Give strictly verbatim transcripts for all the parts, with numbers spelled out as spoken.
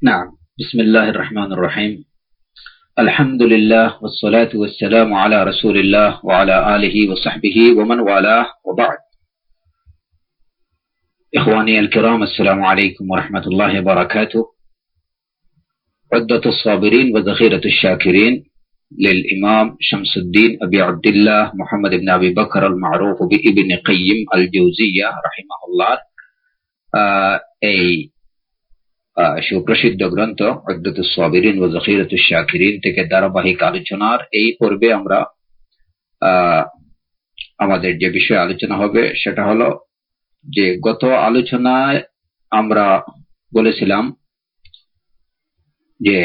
نعم. بسم الله الرحمن الرحيم. الحمد لله والصلاة والسلام على رسول الله وعلى آله وصحبه ومن والاه وبعد. إخواني الكرام، السلام عليكم ورحمة الله وبركاته. عدة الصابرين وذخيرة الشاكرين للإمام شمس الدين أبي عبد الله محمد بن أبي بكر المعروف بابن قيم الجوزية رحمه الله এই সুপ্রসিদ্ধ গ্রন্থ উদ্দতুস সাবিরিন ওয়া যাখিরাতুশ শাকিরিন থেকে ধারাবাহিক আলোচনার এই পর্বে আমরা আমাদের যে বিষয়ে আলোচনা হবে সেটা হলো যে গত আলোচনায় আমরা বলেছিলাম যে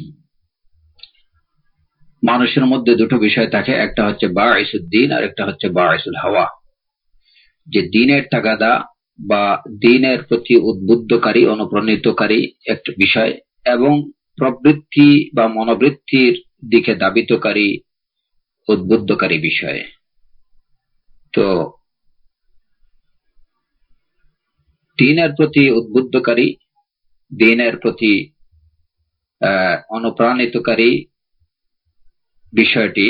মানুষের মধ্যে দুটো বিষয় থাকে, একটা হচ্ছে বাঈসুদ দ্বীন আর একটা হচ্ছে বাঈসুল হাওয়া। যে দ্বীনের তাগাদা বা দ্বীনের প্রতি উদ্বুদ্ধকারী অনুপ্রাণিতকারী একটা বিষয় এবং প্রবৃত্তি বা মনোবৃত্তির দিকে দাবিতকারী উদ্বুদ্ধকারী বিষয়। তো দ্বীনের প্রতি উদ্বুদ্ধকারী, দ্বীনের প্রতি অনুপ্রাণিতকারী বিষয়টি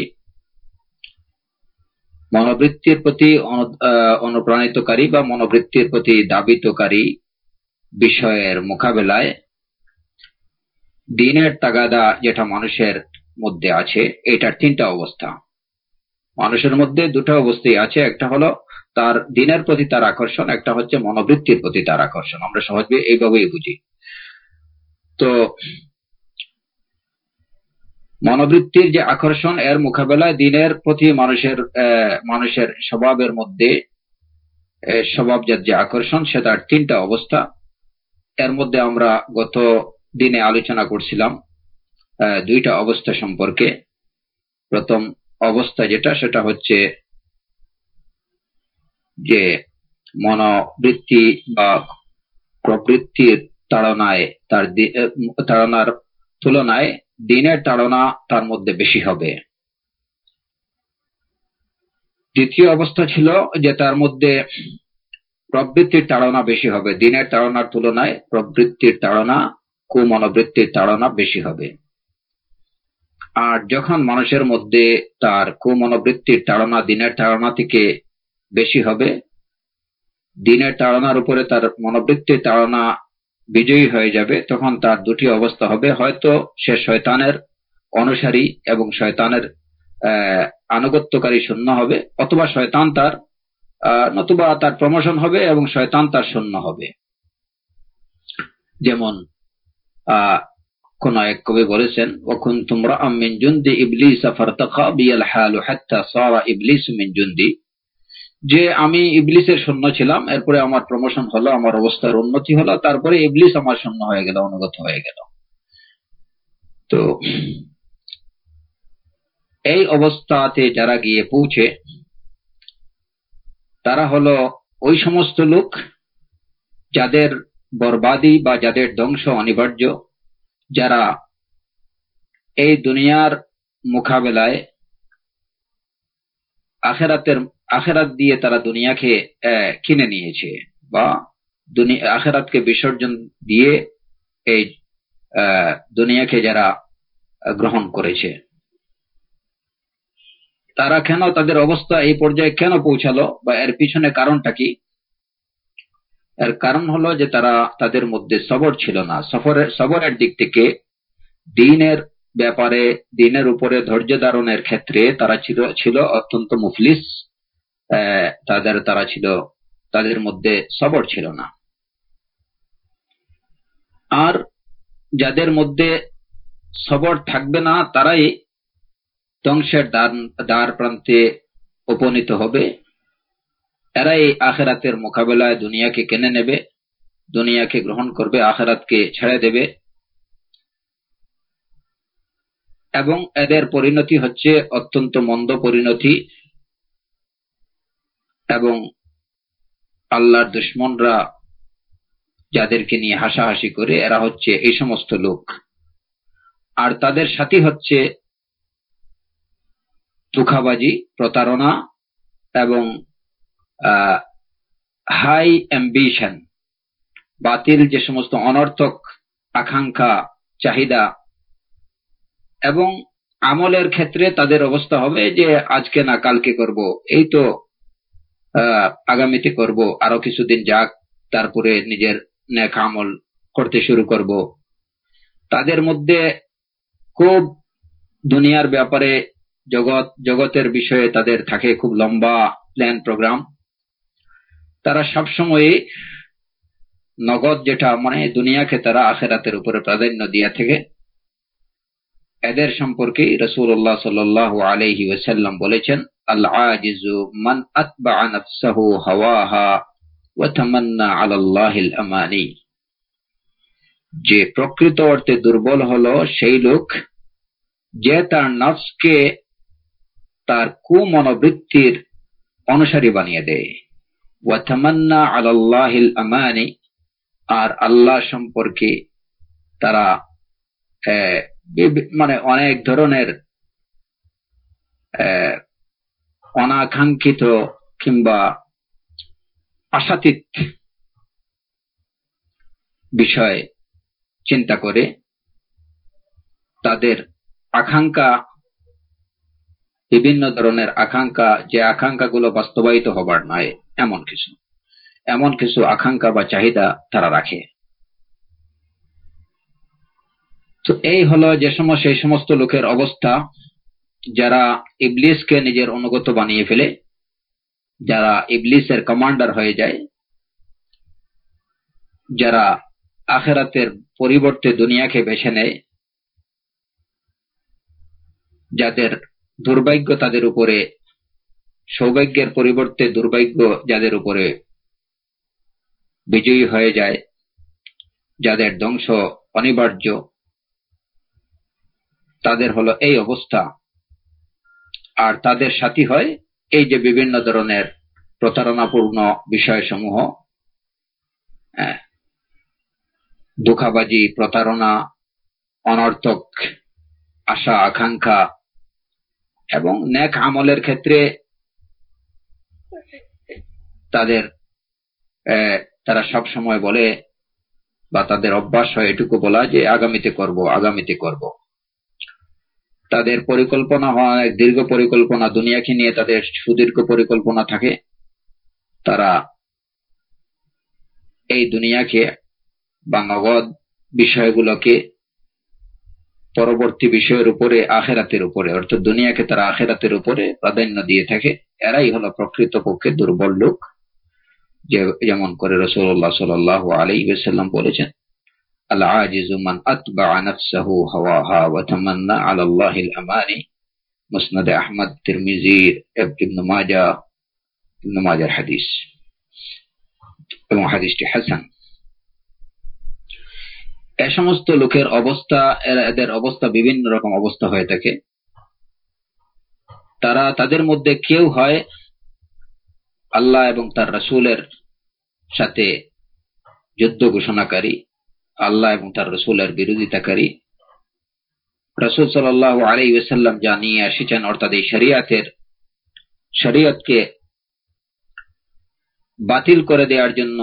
মনোবৃত্তির প্রতি অনুপ্রাণিতকারী বা মনোবৃত্তির প্রতি দাবিতকারী বিষয়ের মোকাবেলায় দ্বীনের তাগাদা যেটা মানুষের মধ্যে আছে, এটার তিনটা অবস্থা। মানুষের মধ্যে দুটো অবস্থাই আছে, একটা হলো তার দ্বীনের প্রতি তার আকর্ষণ, একটা হচ্ছে মনোবৃত্তির প্রতি তার আকর্ষণ। আমরা সহজে এইভাবেই বুঝি। তো মনোবৃত্তির যে আকর্ষণ, এর মোকাবেলায় দ্বীনের প্রতি মানুষের মানুষের স্বভাবের মধ্যে স্বভাবজাত যে আকর্ষণ, সেটার তিনটা অবস্থা। এর মধ্যে আমরা গত দিনে আলোচনা করছিলাম দুইটা অবস্থা সম্পর্কে। প্রথম অবস্থা যেটা, সেটা হচ্ছে যে মনোবৃত্তি বা প্রবৃত্তির তাড়নায় তার তাড়নার তুলনায় দ্বীনের তাড়না তার মধ্যে বেশি হবে। দ্বিতীয় অবস্থা ছিল যে তার মধ্যে প্রবৃত্তির তাড়না বেশি হবে, দ্বীনের তাড়নার তুলনায় প্রবৃত্তির তাড়না, কুমনোবৃত্তির তাড়না বেশি হবে। আর যখন মানুষের মধ্যে তার কুমনোবৃত্তির তাড়না দ্বীনের তাড়না থেকে বেশি হবে, দ্বীনের তাড়নার উপরে তার মনোবৃত্তির তাড়না বিজয়ী হয়ে যাবে, তখন তার দুটি অবস্থা হবে। হয়তো সে শয়তানের অনুসারী এবং শয়তানের আনুগত্যকারী শূন্য হবে, অথবা শয়তান তার নতুবা তার প্রমোশন হবে এবং শয়তান তার শূন্য হবে। যেমন আহ কোন এক কবি বলেছেন, ওয়াকুনতুম রাআম মিন জুনদি ইবলিস ফারতাকা বিল হালু হাত্তা সারা ইবলিস মিন জুনদি, যে আমি ইবলিসের শূন্য ছিলাম, এরপরে আমার প্রমোশন হলো, আমার অবস্থার উন্নতি হলো, তারপরে ইবলিস আমার শূন্য হয়ে গেল, অনুগত হয়ে গেল। তো এই অবস্থাতে যারা গিয়ে পৌঁছে, তারা হলো ওই সমস্ত লোক যাদের বরবাদি বা যাদের ধ্বংস অনিবার্য, যারা এই দুনিয়ার মোকাবেলায় আখেরাতের আখেরাত দিয়ে তারা দুনিয়াকে কিনে নিয়েছে, বা আখেরাতকে বিসর্জন দিয়ে এই দুনিয়াকে যারা গ্রহণ করেছে। তারা কেন, তাদের অবস্থা এই পর্যায়ে কেন পৌঁছালো, বা এর পিছনে কারণটা কি? এর কারণ হলো যে তারা, তাদের মধ্যে সবর ছিল না। সফরের সবরের দিক থেকে দ্বীনের ব্যাপারে, দ্বীনের উপরে ধৈর্য ধারণের ক্ষেত্রে তারা ছিল ছিল অত্যন্ত মুফলিস। তাদের তারা ছিল তাদের মধ্যে সবর ছিল না। আর যাদের মধ্যে সবর থাকবে না, তারাই ধ্বংসের দ্বার প্রান্তে উপনীত হবে। এরাই আখেরাতের মোকাবেলায় দুনিয়াকে কেনে নেবে, দুনিয়াকে গ্রহণ করবে, আখেরাতকে ছেড়ে দেবে। এবং এদের পরিণতি হচ্ছে অত্যন্ত মন্দ পরিণতি। এবং আল্লাহর দুশমনরা যাদেরকে নিয়ে হাসাহাসি করে, এরা হচ্ছে এই সমস্ত লোক। আর তাদের সাথী হচ্ছে ধোঁকাবাজি, প্রতারণা এবং হাই অ্যাম্বিশন, বাতিল যে সমস্ত অনর্থক আকাঙ্ক্ষা, চাহিদা, এবং আমলের ক্ষেত্রে তাদের অবস্থা হবে যে আজকে না কালকে করব, এই তো আগামীতে করব, আরো কিছুদিন যাক, তারপরে নিজের নেক আমল করতে শুরু করব। তাদের মধ্যে খুব দুনিয়ার ব্যাপারে, জগৎ জগতের বিষয়ে তাদের থাকে খুব লম্বা প্ল্যান প্রোগ্রাম। তারা সবসময় নগদ যেটা মানে দুনিয়াকে তারা আখিরাতের উপরে প্রাধান্য দিয়ে থাকে। এদের সম্পর্কে রাসূলুল্লাহ সাল্লাল্লাহু আলাইহি ওয়াসাল্লাম বলেছেন, আল আজিজু মান আতবাআ নাফসাহু হাওয়াহা ওয়া তামান্না আলাল্লাহিল আমানি। যে প্রকৃত অর্থে দুর্বল হলো সেই লোক যে তার নফসকে তার কুমনোবৃত্তির অনুসারী বানিয়ে দেয়। ওয়া তামান্না আলাল্লাহিল আমানি, আর আল্লাহ সম্পর্কে তারা মানে অনেক ধরনের অনাকাঙ্ক্ষিত কিংবা আশাতীত বিষয় চিন্তা করে তাদের আকাঙ্ক্ষা, বিভিন্ন ধরনের আকাঙ্ক্ষা, যে আকাঙ্ক্ষাগুলো বাস্তবায়িত হবার নয় এমন কিছু এমন কিছু আকাঙ্ক্ষা বা চাহিদা তারা রাখে। তো এই হলো যে সময় সেই সমস্ত লোকের অবস্থা যারা ইবলিসকে নিজের অনুগত বানিয়ে ফেলে, যারা ইবলিসের কমান্ডার হয়ে যায়, যারা আখিরাতের পরিবর্তে দুনিয়াকে বেছে নেয়, যাদের দুর্ভাগ্য তাদের উপরে, সৌভাগ্যের পরিবর্তে দুর্ভাগ্য যাদের উপরে বিজয়ী হয়ে যায়, যাদের ধ্বংস অনিবার্য, তাদের হলো এই অবস্থা। আর তাদের সাথী হয় এই যে বিভিন্ন ধরনের প্রতারণাপূর্ণ বিষয়সমূহ, ধোঁকাবাজি, প্রতারণা, অনর্থক আশা আকাঙ্ক্ষা, এবং নেক আমলের ক্ষেত্রে তাদের তারা সব সময় বলে বা তাদের অভ্যাস হয় এটুকু বলা যে আগামীতে করব আগামীতে করব। তাদের পরিকল্পনা হয় দীর্ঘ পরিকল্পনা, দুনিয়াকে নিয়ে তাদের সুদীর্ঘ পরিকল্পনা থাকে। তারা এই দুনিয়াকে বা নগদ বিষয়গুলোকে পরবর্তী বিষয়ের উপরে, আখিরাতের উপরে, অর্থাৎ দুনিয়াকে তারা আখিরাতের উপরে প্রাধান্য দিয়ে থাকে। এরাই হলো প্রকৃতপক্ষে দুর্বল লোক, যেমন করে রাসূলুল্লাহ সাল্লাল্লাহু আলাইহি ওয়াসাল্লাম বলেছেন, আল আজিজু মান আতবাআ নাফসাহু হাওয়াহা ওয়া তামান্না আলাল্লাহিল আমানি। মুসনাদে আহমদ, তিরমিজি, ইবনে মাজাহ ইবনে মাজাহর হাদিস, এবং হাদিসটি হাসান। এই সমস্ত লোকের অবস্থা, এদের অবস্থা বিভিন্ন রকম অবস্থা হয়ে থাকে। তারা তাদের মধ্যে কেউ হয় আল্লাহ এবং তার রাসূলের সাথে যুদ্ধ ঘোষণাকারী, আল্লাহ এবং তার রাসূলের বিরোধিতাকারী। রাসূল সাল্লাল্লাহু আলাইহি ওয়াসাল্লাম যা নিয়ে এসেছেন, অর্থাৎ এই শরীয়তের শরীয়তকে বাতিল করে দেওয়ার জন্য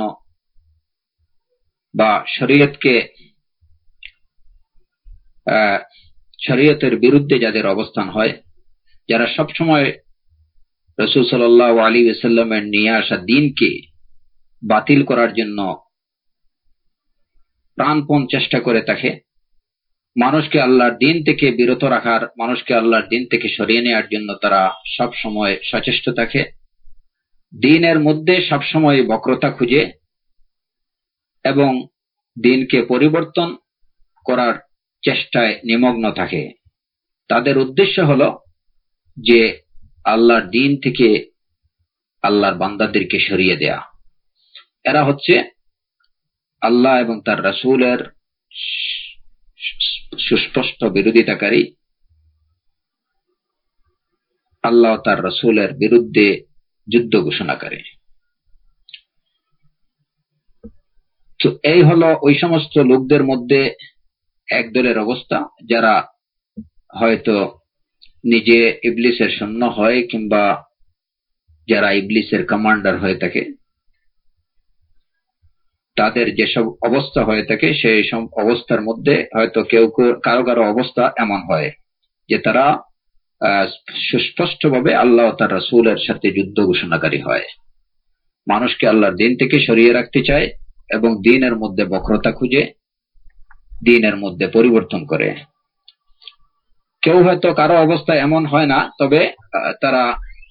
বা শরীয়তকে শরীয়তের বিরুদ্ধে যাদের অবস্থান হয়, যারা সবসময় রাসূল সাল্লাল্লাহু আলাইহি ওয়াসাল্লামের নিয়ে আসা দ্বীনকে বাতিল করার জন্য প্রাণপণ চেষ্টা করে থাকে, মানুষকে আল্লাহর দ্বীন থেকে বিরত রাখার, মানুষকে আল্লাহর দ্বীন থেকে সরিয়ে নেওয়ার জন্য তারা সব সময় সচেষ্ট থাকে। দ্বীনের মধ্যে সবসময় বক্রতা খুঁজে এবং দ্বীনকে পরিবর্তন করার চেষ্টায় নিমগ্ন থাকে। তাদের উদ্দেশ্য হলো যে আল্লাহর দ্বীন থেকে আল্লাহর বান্দাদেরকে সরিয়ে দেয়া। এরা হচ্ছে আল্লাহ এবং তার রাসূলের সুস্পষ্ট বিরোধিতাকারী, আল্লাহ তার রাসূলের বিরুদ্ধে যুদ্ধ ঘোষণা করে। তো এই হলো ওই সমস্ত লোকদের মধ্যে এক দলের অবস্থা, যারা হয়তো নিজে ইবলিসের সৈন্য হয় কিংবা যারা ইবলিসের কমান্ডার হয়ে থাকে। তাদের যেসব অবস্থা হয়ে থাকে সেই সব অবস্থার মধ্যে হয়তো কেউ কারো কারো অবস্থা এমন হয় যে তারা সুস্পষ্টভাবে আল্লাহ ও তার রাসূলের সাথে যুদ্ধ ঘোষণাকারী হয়, মানুষকে আল্লাহর দিন থেকে সরিয়ে রাখতে চায় এবং দ্বীনের মধ্যে বক্রতা খুঁজে দ্বীনের মধ্যে পরিবর্তন করে। কেউ হয়তো কারো অবস্থা এমন হয় না, তবে তারা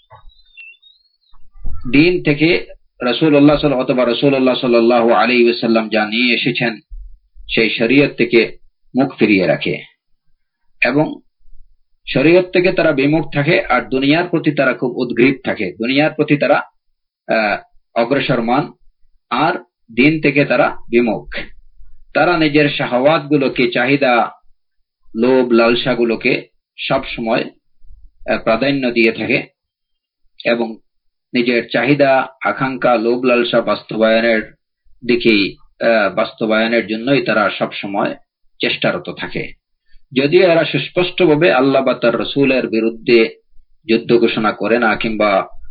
দ্বীন থেকে রাসূলুল্লাহ সাল্লাল্লাহু অথবা রাসূলুল্লাহ সাল্লাল্লাহু আলাইহি ওয়াসাল্লাম যা নিয়ে এসেছেন সেই শরীয়ত থেকে মুখ ফিরিয়ে রাখে এবং শরীয়ত থেকে তারা বিমুখ থাকে, আর দুনিয়ার প্রতি তারা খুব উদ্গ্রীব থাকে, দুনিয়ার প্রতি তারা অগ্রসরমান, আর দ্বীন থেকে তারা বিমুখ। তারা নিজের শাহওয়াত গুলোকে, চাহিদা, লোভ, লালসা গুলোকে সব সময় প্রাধান্য দিয়ে থাকে এবং নিজের চাহিদা, আকাঙ্ক্ষা, লোভ, লালসা বাস্তবায়নের দিকেই বাস্তবায়নের জন্যই তারা সব সময় চেষ্টারত থাকে। যদিও এরা সুস্পষ্টভাবে আল্লাহ বা তার রাসূলের বিরুদ্ধে যুদ্ধ ঘোষণা করে না, কিংবা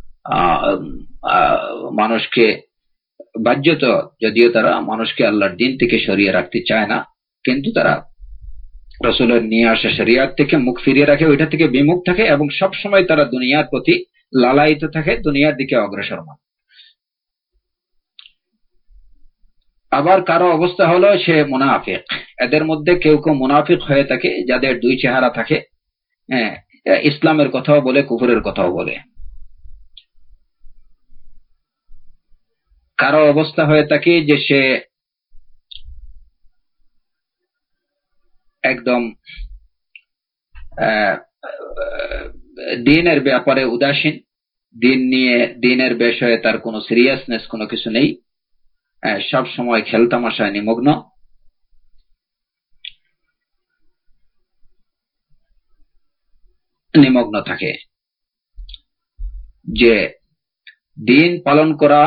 মানুষকে বাহ্যত যদিও তারা মানুষকে আল্লাহর দ্বীন থেকে সরিয়ে রাখতে চায় না, কিন্তু তারা রাসূলের নিয়ে আসা শরিয়ত থেকে মুখ ফিরিয়ে রাখে, ওইটা থেকে বিমুখ থাকে এবং সব সময় তারা দুনিয়ার প্রতি লালায়িত থাকে, দুনিয়ার দিকে অগ্রসরমান। আবার কারো অবস্থা হলো সে মুনাফিক। এদের মধ্যে কেউ কেউ মুনাফিক হয়ে থাকে যাদের দুই চেহারা থাকে, হ্যাঁ, ইসলামের কথাও বলে, কুফরের কথাও বলে। কারো অবস্থা হয়ে থাকে যে সে একদম দ্বীনের ব্যাপারে উদাসীন, দ্বীন নিয়ে, দ্বীনের বিষয়ে তার কোনো সিরিয়াসনেস কোনো কিছু নেই, সব সময় খেলতামাশায় নিমগ্ন। নিমগ্ন থাকে যে দ্বীন পালন করা।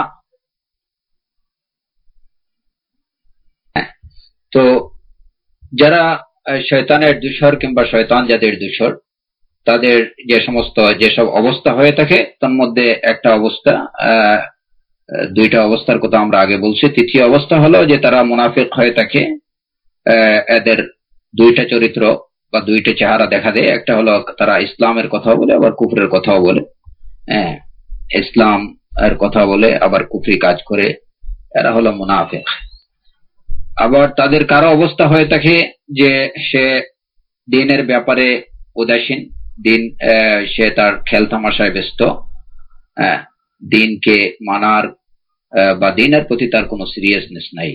তো যারা শয়তানের দূষর কিংবা শয়তান যাদের দূষর, তাদের যে সমস্ত যেসব অবস্থা হয়ে থাকে তার মধ্যে একটা অবস্থা, আহ দুইটা অবস্থার কথা আমরা আগে বলছি। তৃতীয় অবস্থা হলো যে তারা মুনাফিক হয়ে থাকে, এদের দুইটা চরিত্র বা দুইটা চেহারা দেখা দেয়। একটা হলো তারা ইসলামের কথা বলে আবার কুফরের কথাও বলে, হ্যাঁ, ইসলাম এর কথা বলে আবার কুফরি কাজ করে, এরা হলো মুনাফিক। আবার তাদের কারো অবস্থা হয়ে থাকে যে সে দ্বীনের ব্যাপারে উদাসীন, দ্বীন সে তার খেলতামাশায় ব্যস্ত, দ্বীনকে মানার বা দ্বীনের প্রতি তার কোনো সিরিয়াসনেস নাই।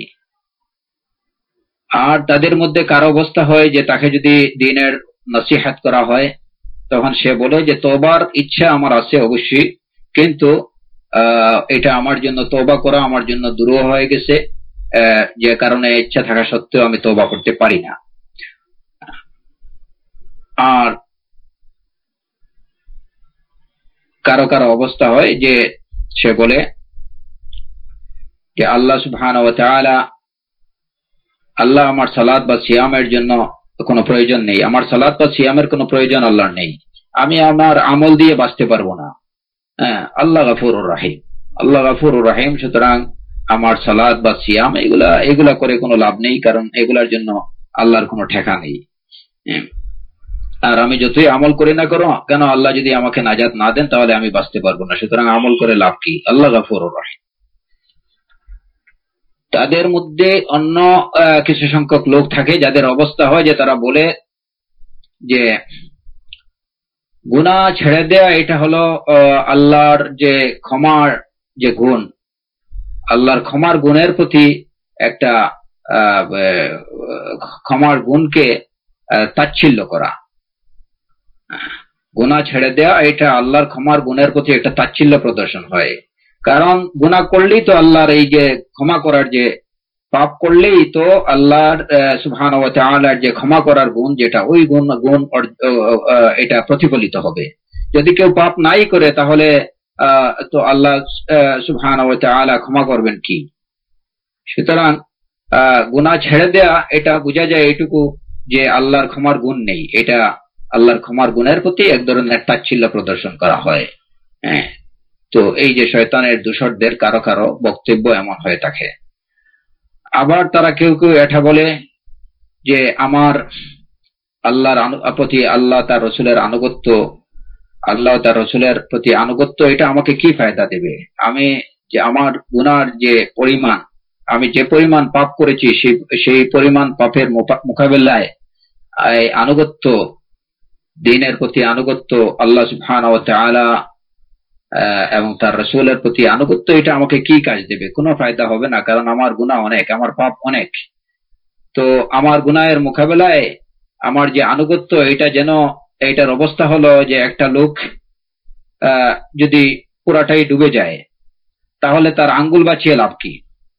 আর তাদের মধ্যে কারো অবস্থা হয় যে তাকে যদি দ্বীনের নসিহত করা হয় তখন সে বলে যে তওবার ইচ্ছা আমার আছে অবশ্যই, কিন্তু এটা আমার জন্য তওবা করা আমার জন্য দুরূহ হয়ে গেছে, যে কারণে ইচ্ছা থাকা সত্ত্বেও আমি তওবা করতে পারি না। আর কারো কারো অবস্থা হয় যে সে বলে যে আল্লাহ সুবহানাহু ওয়া তাআলা, আল্লাহ আমার সালাত বা সিয়ামের জন্য কোনো প্রয়োজন নেই, আমার সালাত বা সিয়ামের কোনো প্রয়োজন আল্লাহর নেই, আমি আমার আমল দিয়ে বাঁচতে পারবো না। হ্যাঁ, আল্লাহ গফুরুর রহিম, আল্লাহ গফুরুর রহিম, সুতরাং আমার সালাত বা সিয়াম এগুলা এগুলা করে কোনো লাভ নেই, কারণ এগুলার জন্য আল্লাহর কোনো ঠেকা নেই। আর আমি যতই আমল করি না করো কেন, আল্লাহ যদি আমাকে নাজাত না দেন তাহলে আমি বাঁচতে পারবো না, সুতরাং আমল করে লাভ কি? আল্লাহ গফুরুর রহিম। তাদের মধ্যে অন্য কিছু সংখ্যক লোক থাকে যাদের অবস্থা হয় যে তারা বলে যে গুনাহ ছেড়ে দেয়া এটা হলো আল্লাহর যে ক্ষমার যে গুণ, আল্লাহর ক্ষমার গুণের প্রতি একটা ক্ষমার গুণকে তাচ্ছিল্য করা। গুনাহ ছেড়ে দেয়া এটা আল্লাহর ক্ষমার গুণের প্রতি একটা তাচ্ছিল্য প্রদর্শন হয়, কারণ গুনাহ করলেই তো আল্লাহর এই যে ক্ষমা করার, যে পাপ করলেই তো আল্লাহর সুবহানাহু ওয়া তাআলার যে ক্ষমা করার গুণ, যেটা ওই গুণ গুণ এটা প্রতিফলিত হবে। যদি কেউ পাপ নাই করে তাহলে তো আল্লাহ সুবহানাহু ওয়া তাআলা ক্ষমা করবেন কি? সুতরাং গুনাহ ছেড়ে দেয়া এটা বোঝা যায় এইটুকু যে আল্লাহর ক্ষমার গুণ নেই, এটা আল্লাহর ক্ষমার গুণের প্রতি এক ধরনের তাচ্ছিল্য প্রদর্শন করা হয়। হ্যাঁ, তো এই যে শয়তানের দূষরদের কারো কারো বক্তব্য এমন হয়ে থাকে। আবার তারা কেউ কেউ এটা বলে যে আমার আল্লাহর প্রতি, আল্লাহ তার রসুলের আনুগত্য, আল্লাহ তার রসুলের প্রতি আনুগত্য এটা আমাকে কি ফায়দা দেবে? আমি যে আমার গুনার যে পরিমাণ, আমি যে পরিমাণ পাপ করেছি সেই পরিমাণ পাপের মোকাবেলায় আনুগত্য, দ্বীনের প্রতি আনুগত্য, আল্লাহ সুবহানাহু ওয়া তাআলা এবং তার রসুলের প্রতি আনুগত্য এটা আমাকে কি কাজ দেবে? কোনো ফায়দা হবে না, কারণ আমার গুনাহ অনেক, আমার পাপ অনেক। তো আমার গুনাহের মোকাবেলায় আমার যে আনুগত্য, এটা যেন, এইটার অবস্থা হলো যে একটা লোক যদি পুরাটাই ডুবে যায় তাহলে তার আঙ্গুল বাঁচিয়ে লাভ কি?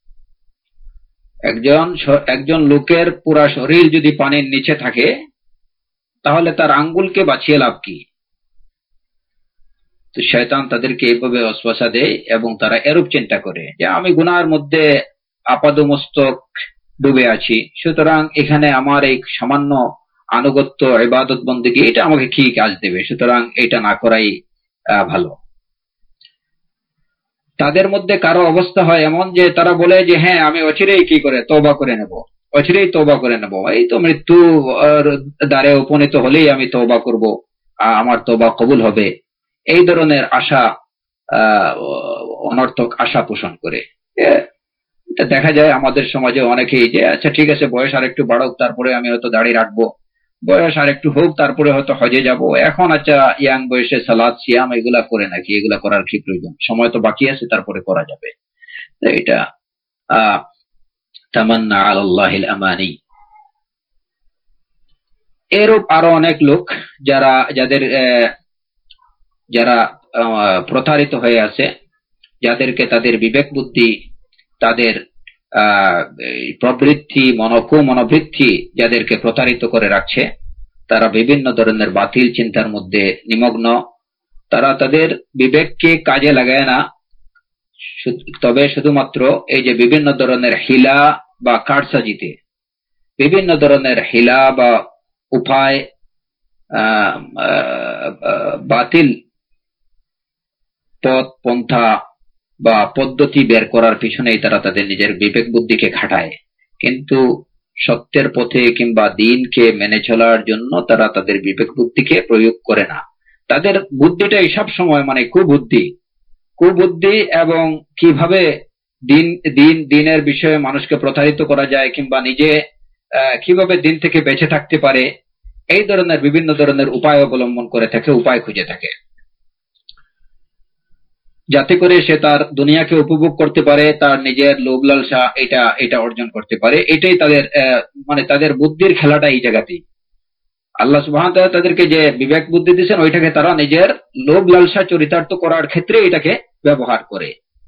একজন একজন লোকের পুরা শরীর যদি পানির নিচে থাকে তাহলে তার আঙ্গুলকে বাঁচিয়ে লাভ কি? তো শয়তান তাদেরকে এইভাবে ওয়াসওয়াসা দেয় এবং তারা এরূপ চিন্তা করে যে আমি গুনাহের মধ্যে আপাদমস্তক ডুবে আছি, সুতরাং এখানে আমার এই সামান্য আনুগত্য, ইবাদত বন্দেগী এটা আমাকে কি কাজ দেবে, সুতরাং এটা না করাই ভালো। তাদের মধ্যে কারো অবস্থা হয় এমন যে তারা বলে যে হ্যাঁ আমি অচিরেই কি করে তওবা করে নেব, অচিরেই তওবা করে নেব, এই তো মৃত্যু দ্বারে উপনীত হলেই আমি তওবা করব, আমার তওবা কবুল হবে, এই ধরনের আশা, অনর্থক আশা পোষণ করে। এটা দেখা যায় আমাদের সমাজে অনেকেই যে আচ্ছা ঠিক আছে বয়স আর একটু বাড়ুক তারপরে আমি হয়তো দাড়ি রাখবো, বয়স আর একটু হোক তারপরে হয়তো হজে যাব, এখন আচ্ছা ইয়াং বয়সে সালাত সিয়াম এগুলা করে নাকি, এগুলা করার কি প্রয়োজন, সময় তো বাকি আছে তারপরে করা যাবে। এটা আহ তামান্না আলাল্লাহিল আমানি। এরূপ আরো অনেক লোক যারা যাদের যারা প্রতারিত হয়ে আছে, যাদেরকে তাদের বিবেক বুদ্ধি, তাদের প্রবৃত্তি, মনকু মনোবৃত্তি যাদেরকে প্রতারিত করে রাখছে, তারা বিভিন্ন ধরনের বাতিল চিন্তার মধ্যে নিমগ্ন। তারা তাদের বিবেককে কাজে লাগায় না, তবে শুধুমাত্র এই যে বিভিন্ন ধরনের হিলা বা কারসাজিতে, বিভিন্ন ধরনের হিলা বা উপায়, বাতিল পথ পন্থা বা পদ্ধতি বের করার পিছনেই তারা তাদের নিজের বিবেক বুদ্ধিকে খাটায়, কিন্তু সত্যের পথে কিংবা দ্বীনকে মেনে চলার জন্য তারা তাদের বিবেক বুদ্ধিকে প্রয়োগ করে না। তাদের বুদ্ধিটা সব সময় মানে কুবুদ্ধি কুবুদ্ধি এবং কিভাবে দিন দিন দিনের বিষয়ে মানুষকে প্রতারিত করা যায় কিংবা নিজে কিভাবে দিন থেকে বেঁচে থাকতে পারে, এই ধরনের বিভিন্ন ধরনের উপায় অবলম্বন করে থাকে, উপায় খুঁজে থাকে, যাতে করে সে তার দুনিয়াকে উপভোগ করতে পারে, তার নিজের লোভ লালসা এটা এটা অর্জন করতে পারে। এটাই তাদের মানে তাদের বুদ্ধির খেলাটা এই জায়গাতেই। আল্লাহ সুবহানাহু ওয়া তাআলা তাদেরকে যে বিবেক বুদ্ধি দিয়েছেন ওইটাকে তারা নিজের লোভ লালসা চরিতার্থ করার ক্ষেত্রে এটাকে ব্যবহার করে,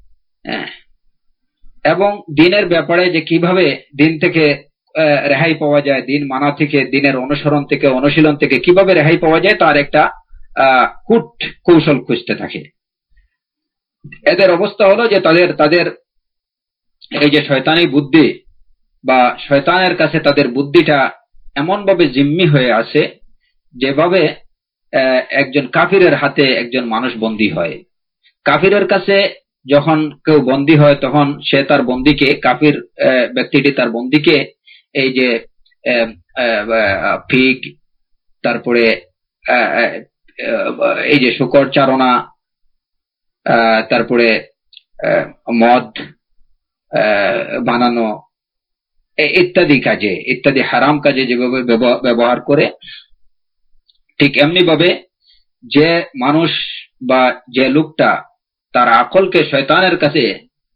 এবং দিনের ব্যাপারে যে কিভাবে দিন থেকে রেহাই পাওয়া যায়, দিন মানা থেকে, দিনের অনুসরণ থেকে, অনুশীলন থেকে কিভাবে রেহাই পাওয়া যায় তার একটা আহ কূট কৌশল খুঁজতে থাকে। এদের অবস্থা হলো যে তাদের তাদের এই যে শয়তানি বুদ্ধি বা শয়তানের কাছে তাদের বুদ্ধিটা এমন ভাবে জিম্মি হয়ে আছে যেভাবে একজন কাফিরের হাতে একজন মানুষ বন্দী হয়। কাফিরের কাছে যখন কেউ বন্দী হয় তখন সে তার বন্দীকে, কাফির ব্যক্তিটি তার বন্দীকে এই যে ফিক, তারপরে এই যে শুকর চারণা, তারপরে মদ বানানো ইত্যাদি কাজে, ইত্যাদি হারাম কাজে যেভাবে ব্যবহার করে, ঠিক এমনি ভাবে যে মানুষ বা যে লোকটা তার আকলকে শয়তানের কাছে,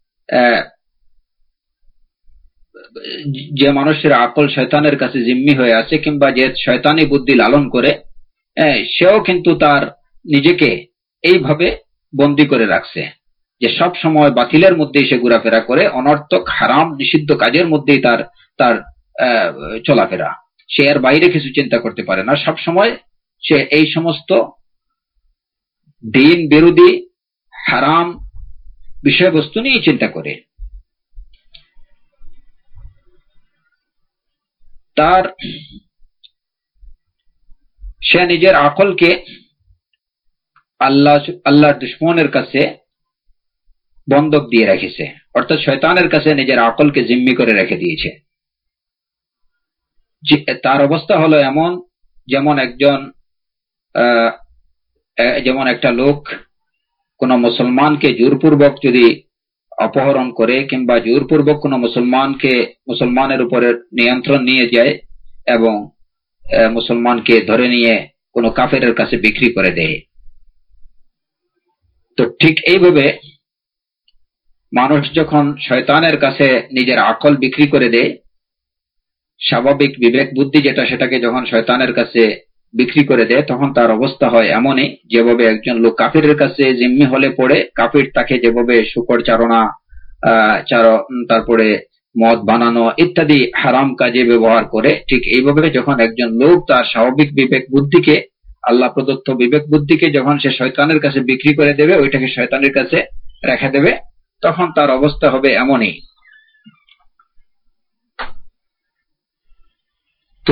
যে মানুষের আকল শয়তানের কাছে জিম্মি হয়ে আছে কিংবা যে শয়তানি বুদ্ধি লালন করে, সেও কিন্তু তার নিজেকে এইভাবে বন্দী করে রাখছে যে সব সময় বাতিলের মধ্যেই সে ঘোরাফেরা করে, অনর্থক হারাম নিষিদ্ধ কাজের মধ্যেই তার তার চলাফেরা, সে এর বাইরে কিছু চিন্তা করতে পারে না। সব সময় সে এই সমস্ত দ্বীন বিরোধী হারাম বিষয়বস্তু নিয়ে চিন্তা করে। তার সে নিজের আকলকে আল্লাহ আল্লাহর দুশমনের কাছে বন্ধক দিয়ে রেখেছে, অর্থাৎ শয়তানের কাছে নিজের আকলকে জিম্মি করে রেখে দিয়েছে। তার অবস্থা হলো এমন যেমন একজন যেমন একটা লোক কোন মুসলমানকে জোরপূর্বক যদি অপহরণ করে কিংবা জোরপূর্বক কোন মুসলমানকে মুসলমানের উপরে নিয়ন্ত্রণ নিয়ে যায় এবং মুসলমানকে ধরে নিয়ে কোন কাফেরের কাছে বিক্রি করে দেয়, তো ঠিক এইভাবে মানুষ যখন শয়তানের কাছে নিজের আকল বিক্রি করে দেয়, স্বাভাবিক বিবেক বুদ্ধি যেটা সেটাকে যখন শয়তানের কাছে বিক্রি করে দেয়, তখন তার অবস্থা হয় এমনই যেভাবে একজন লোক কাফিরের কাছে জিম্মি হলে পড়ে কাফির তাকে যেভাবে শুকর চারণা আহ চার তারপরে মদ বানানো ইত্যাদি হারাম কাজে ব্যবহার করে, ঠিক এইভাবে যখন একজন লোক তার স্বাভাবিক বিবেক বুদ্ধিকে, আল্লাহ প্রদত্ত বিবেক বুদ্ধিকে যখন সে শয়তানের কাছে বিক্রি করে দেবে, ওইটাকে শয়তানের কাছে রেখে দেবে, তখন তার অবস্থা হবে এমনই। তো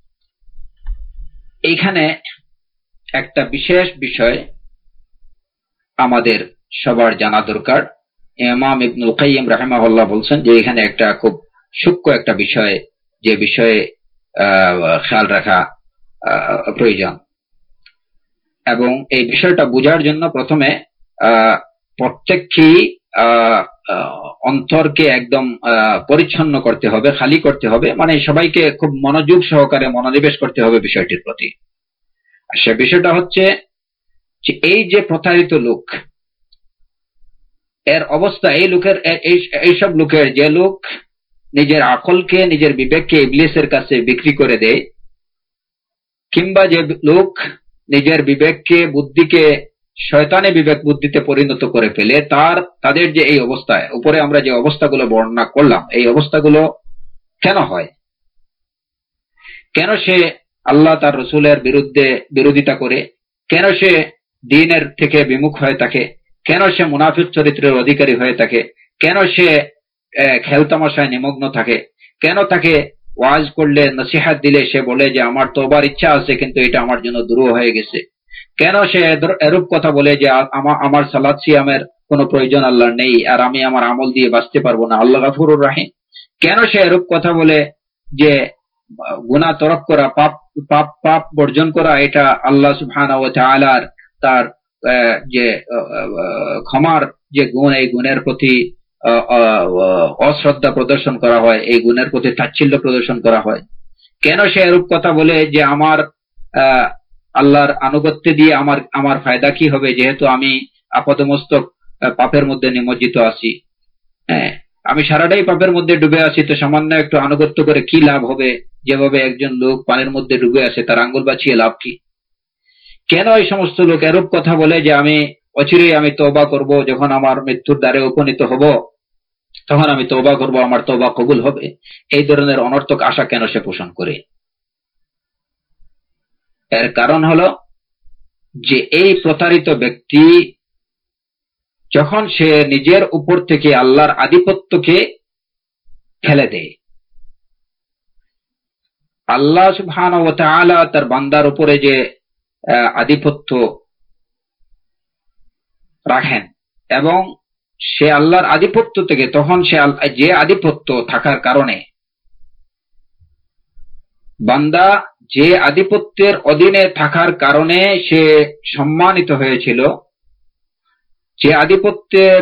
এইখানে একটা বিশেষ বিষয় আমাদের সবার জানা দরকার। ইমাম ইবনুল কাইয়িম রাহিমাহুল্লাহ বলছেন যে এখানে একটা খুব সূক্ষ্ম একটা বিষয়, যে বিষয়ে খেয়াল রাখা প্রয়োজন, এবং এই বিষয়টা বোঝার জন্য প্রথমে আহ প্রত্যেককেই আহ অন্তরকে একদম পরিচ্ছন্ন করতে হবে, খালি করতে হবে, মানে সবাইকে খুব মনোযোগ সহকারে মনোনিবেশ করতে হবে বিষয়টির প্রতি। আর সে বিষয়টা হচ্ছে যে এই যে প্রতারিত লোক, এর অবস্থা, এই লোকের এইসব লোকের, যে লোক নিজের আকলকে নিজের বিবেককে ইবলিসের কাছে বিক্রি করে দেয়, কিংবা যে লোক নিজের বিবেককে বুদ্ধিকে শয়তানে বিবেক বুদ্ধিতে পরিণত করে ফেলে, তার তাদের যে এই অবস্থায় উপরে আমরা যে অবস্থাগুলো বর্ণনা করলাম, এই অবস্থাগুলো কেন হয়? কেন সে আল্লাহ তার রসুলের বিরুদ্ধে বিরোধিতা করে? কেন সে দ্বীনের থেকে বিমুখ হয়ে থাকে? কেন সে মুনাফিক চরিত্রের অধিকারী হয়ে থাকে? কেন সে খেলতামাশায় নিমগ্ন থাকে? কেন তাকে ওয়াজ করলে, নসিহত দিলে সে বলে যে আমার তওবার ইচ্ছা আছে কিন্তু এটা আমার জন্য দুরূহ হয়ে গেছে? কেন সে এরূপ কথা বলে যে আমার সালাত সিয়ামের কোনো প্রয়োজন আল্লাহর নেই, আর আমি আমার আমল দিয়ে বাঁচতে পারবো না, আল্লাহ গফুরুর রহিম? কেন সে এরূপ কথা বলে যে গুনাহ তরক করা, পাপ পাপ পাপ বর্জন করা এটা আল্লাহ সুবহানাহু ওয়া তাআলার তার যে ক্ষমার যে গুণ, এই গুণের প্রতি অশ্রদ্ধা প্রদর্শন করা হয়, এই গুণের প্রতি তাচ্ছিল্য প্রদর্শন করা হয়? কেন সে এরূপ কথা বলে যে আমার আহ আল্লাহর আনুগত্য দিয়ে আমার আমার ফায়দা কি হবে, যেহেতু আমি আপাতমস্তক পাপের মধ্যে নিমজ্জিত আছি, হ্যাঁ আমি সারাটাই পাপের মধ্যে ডুবে আছি, তো সামান্য একটু আনুগত্য করে কি লাভ হবে? যেভাবে একজন লোক পানির মধ্যে ডুবে আছে, তার আঙ্গুল বাঁচিয়ে লাভ কি? কেন এই সমস্ত লোক এরূপ কথা বলে যে আমি অচিরেই আমি তওবা করব, যখন আমার মৃত্যুর দ্বারে উপনীত হব তখন আমি তওবা করব, আমার তওবা কবুল হবে? এই ধরনের অনর্থক আশা কেন সে পোষণ করে? এর কারণ হলো যে এই প্রতারিত ব্যক্তি যখন সে নিজের উপর থেকে আল্লাহর আধিপত্যকে ফেলে দেয়, আল্লাহ সুবহানাহু ওয়া তাআলা তার বান্দার উপরে যে আধিপত্য রাখেন, এবং সে আল্লাহর আধিপত্য থেকে, তখন সে যে আধিপত্য থাকার কারণে বান্দা যে আধিপত্যের অধীনে থাকার কারণে সে সম্মানিত হয়েছিল, যে আধিপত্যের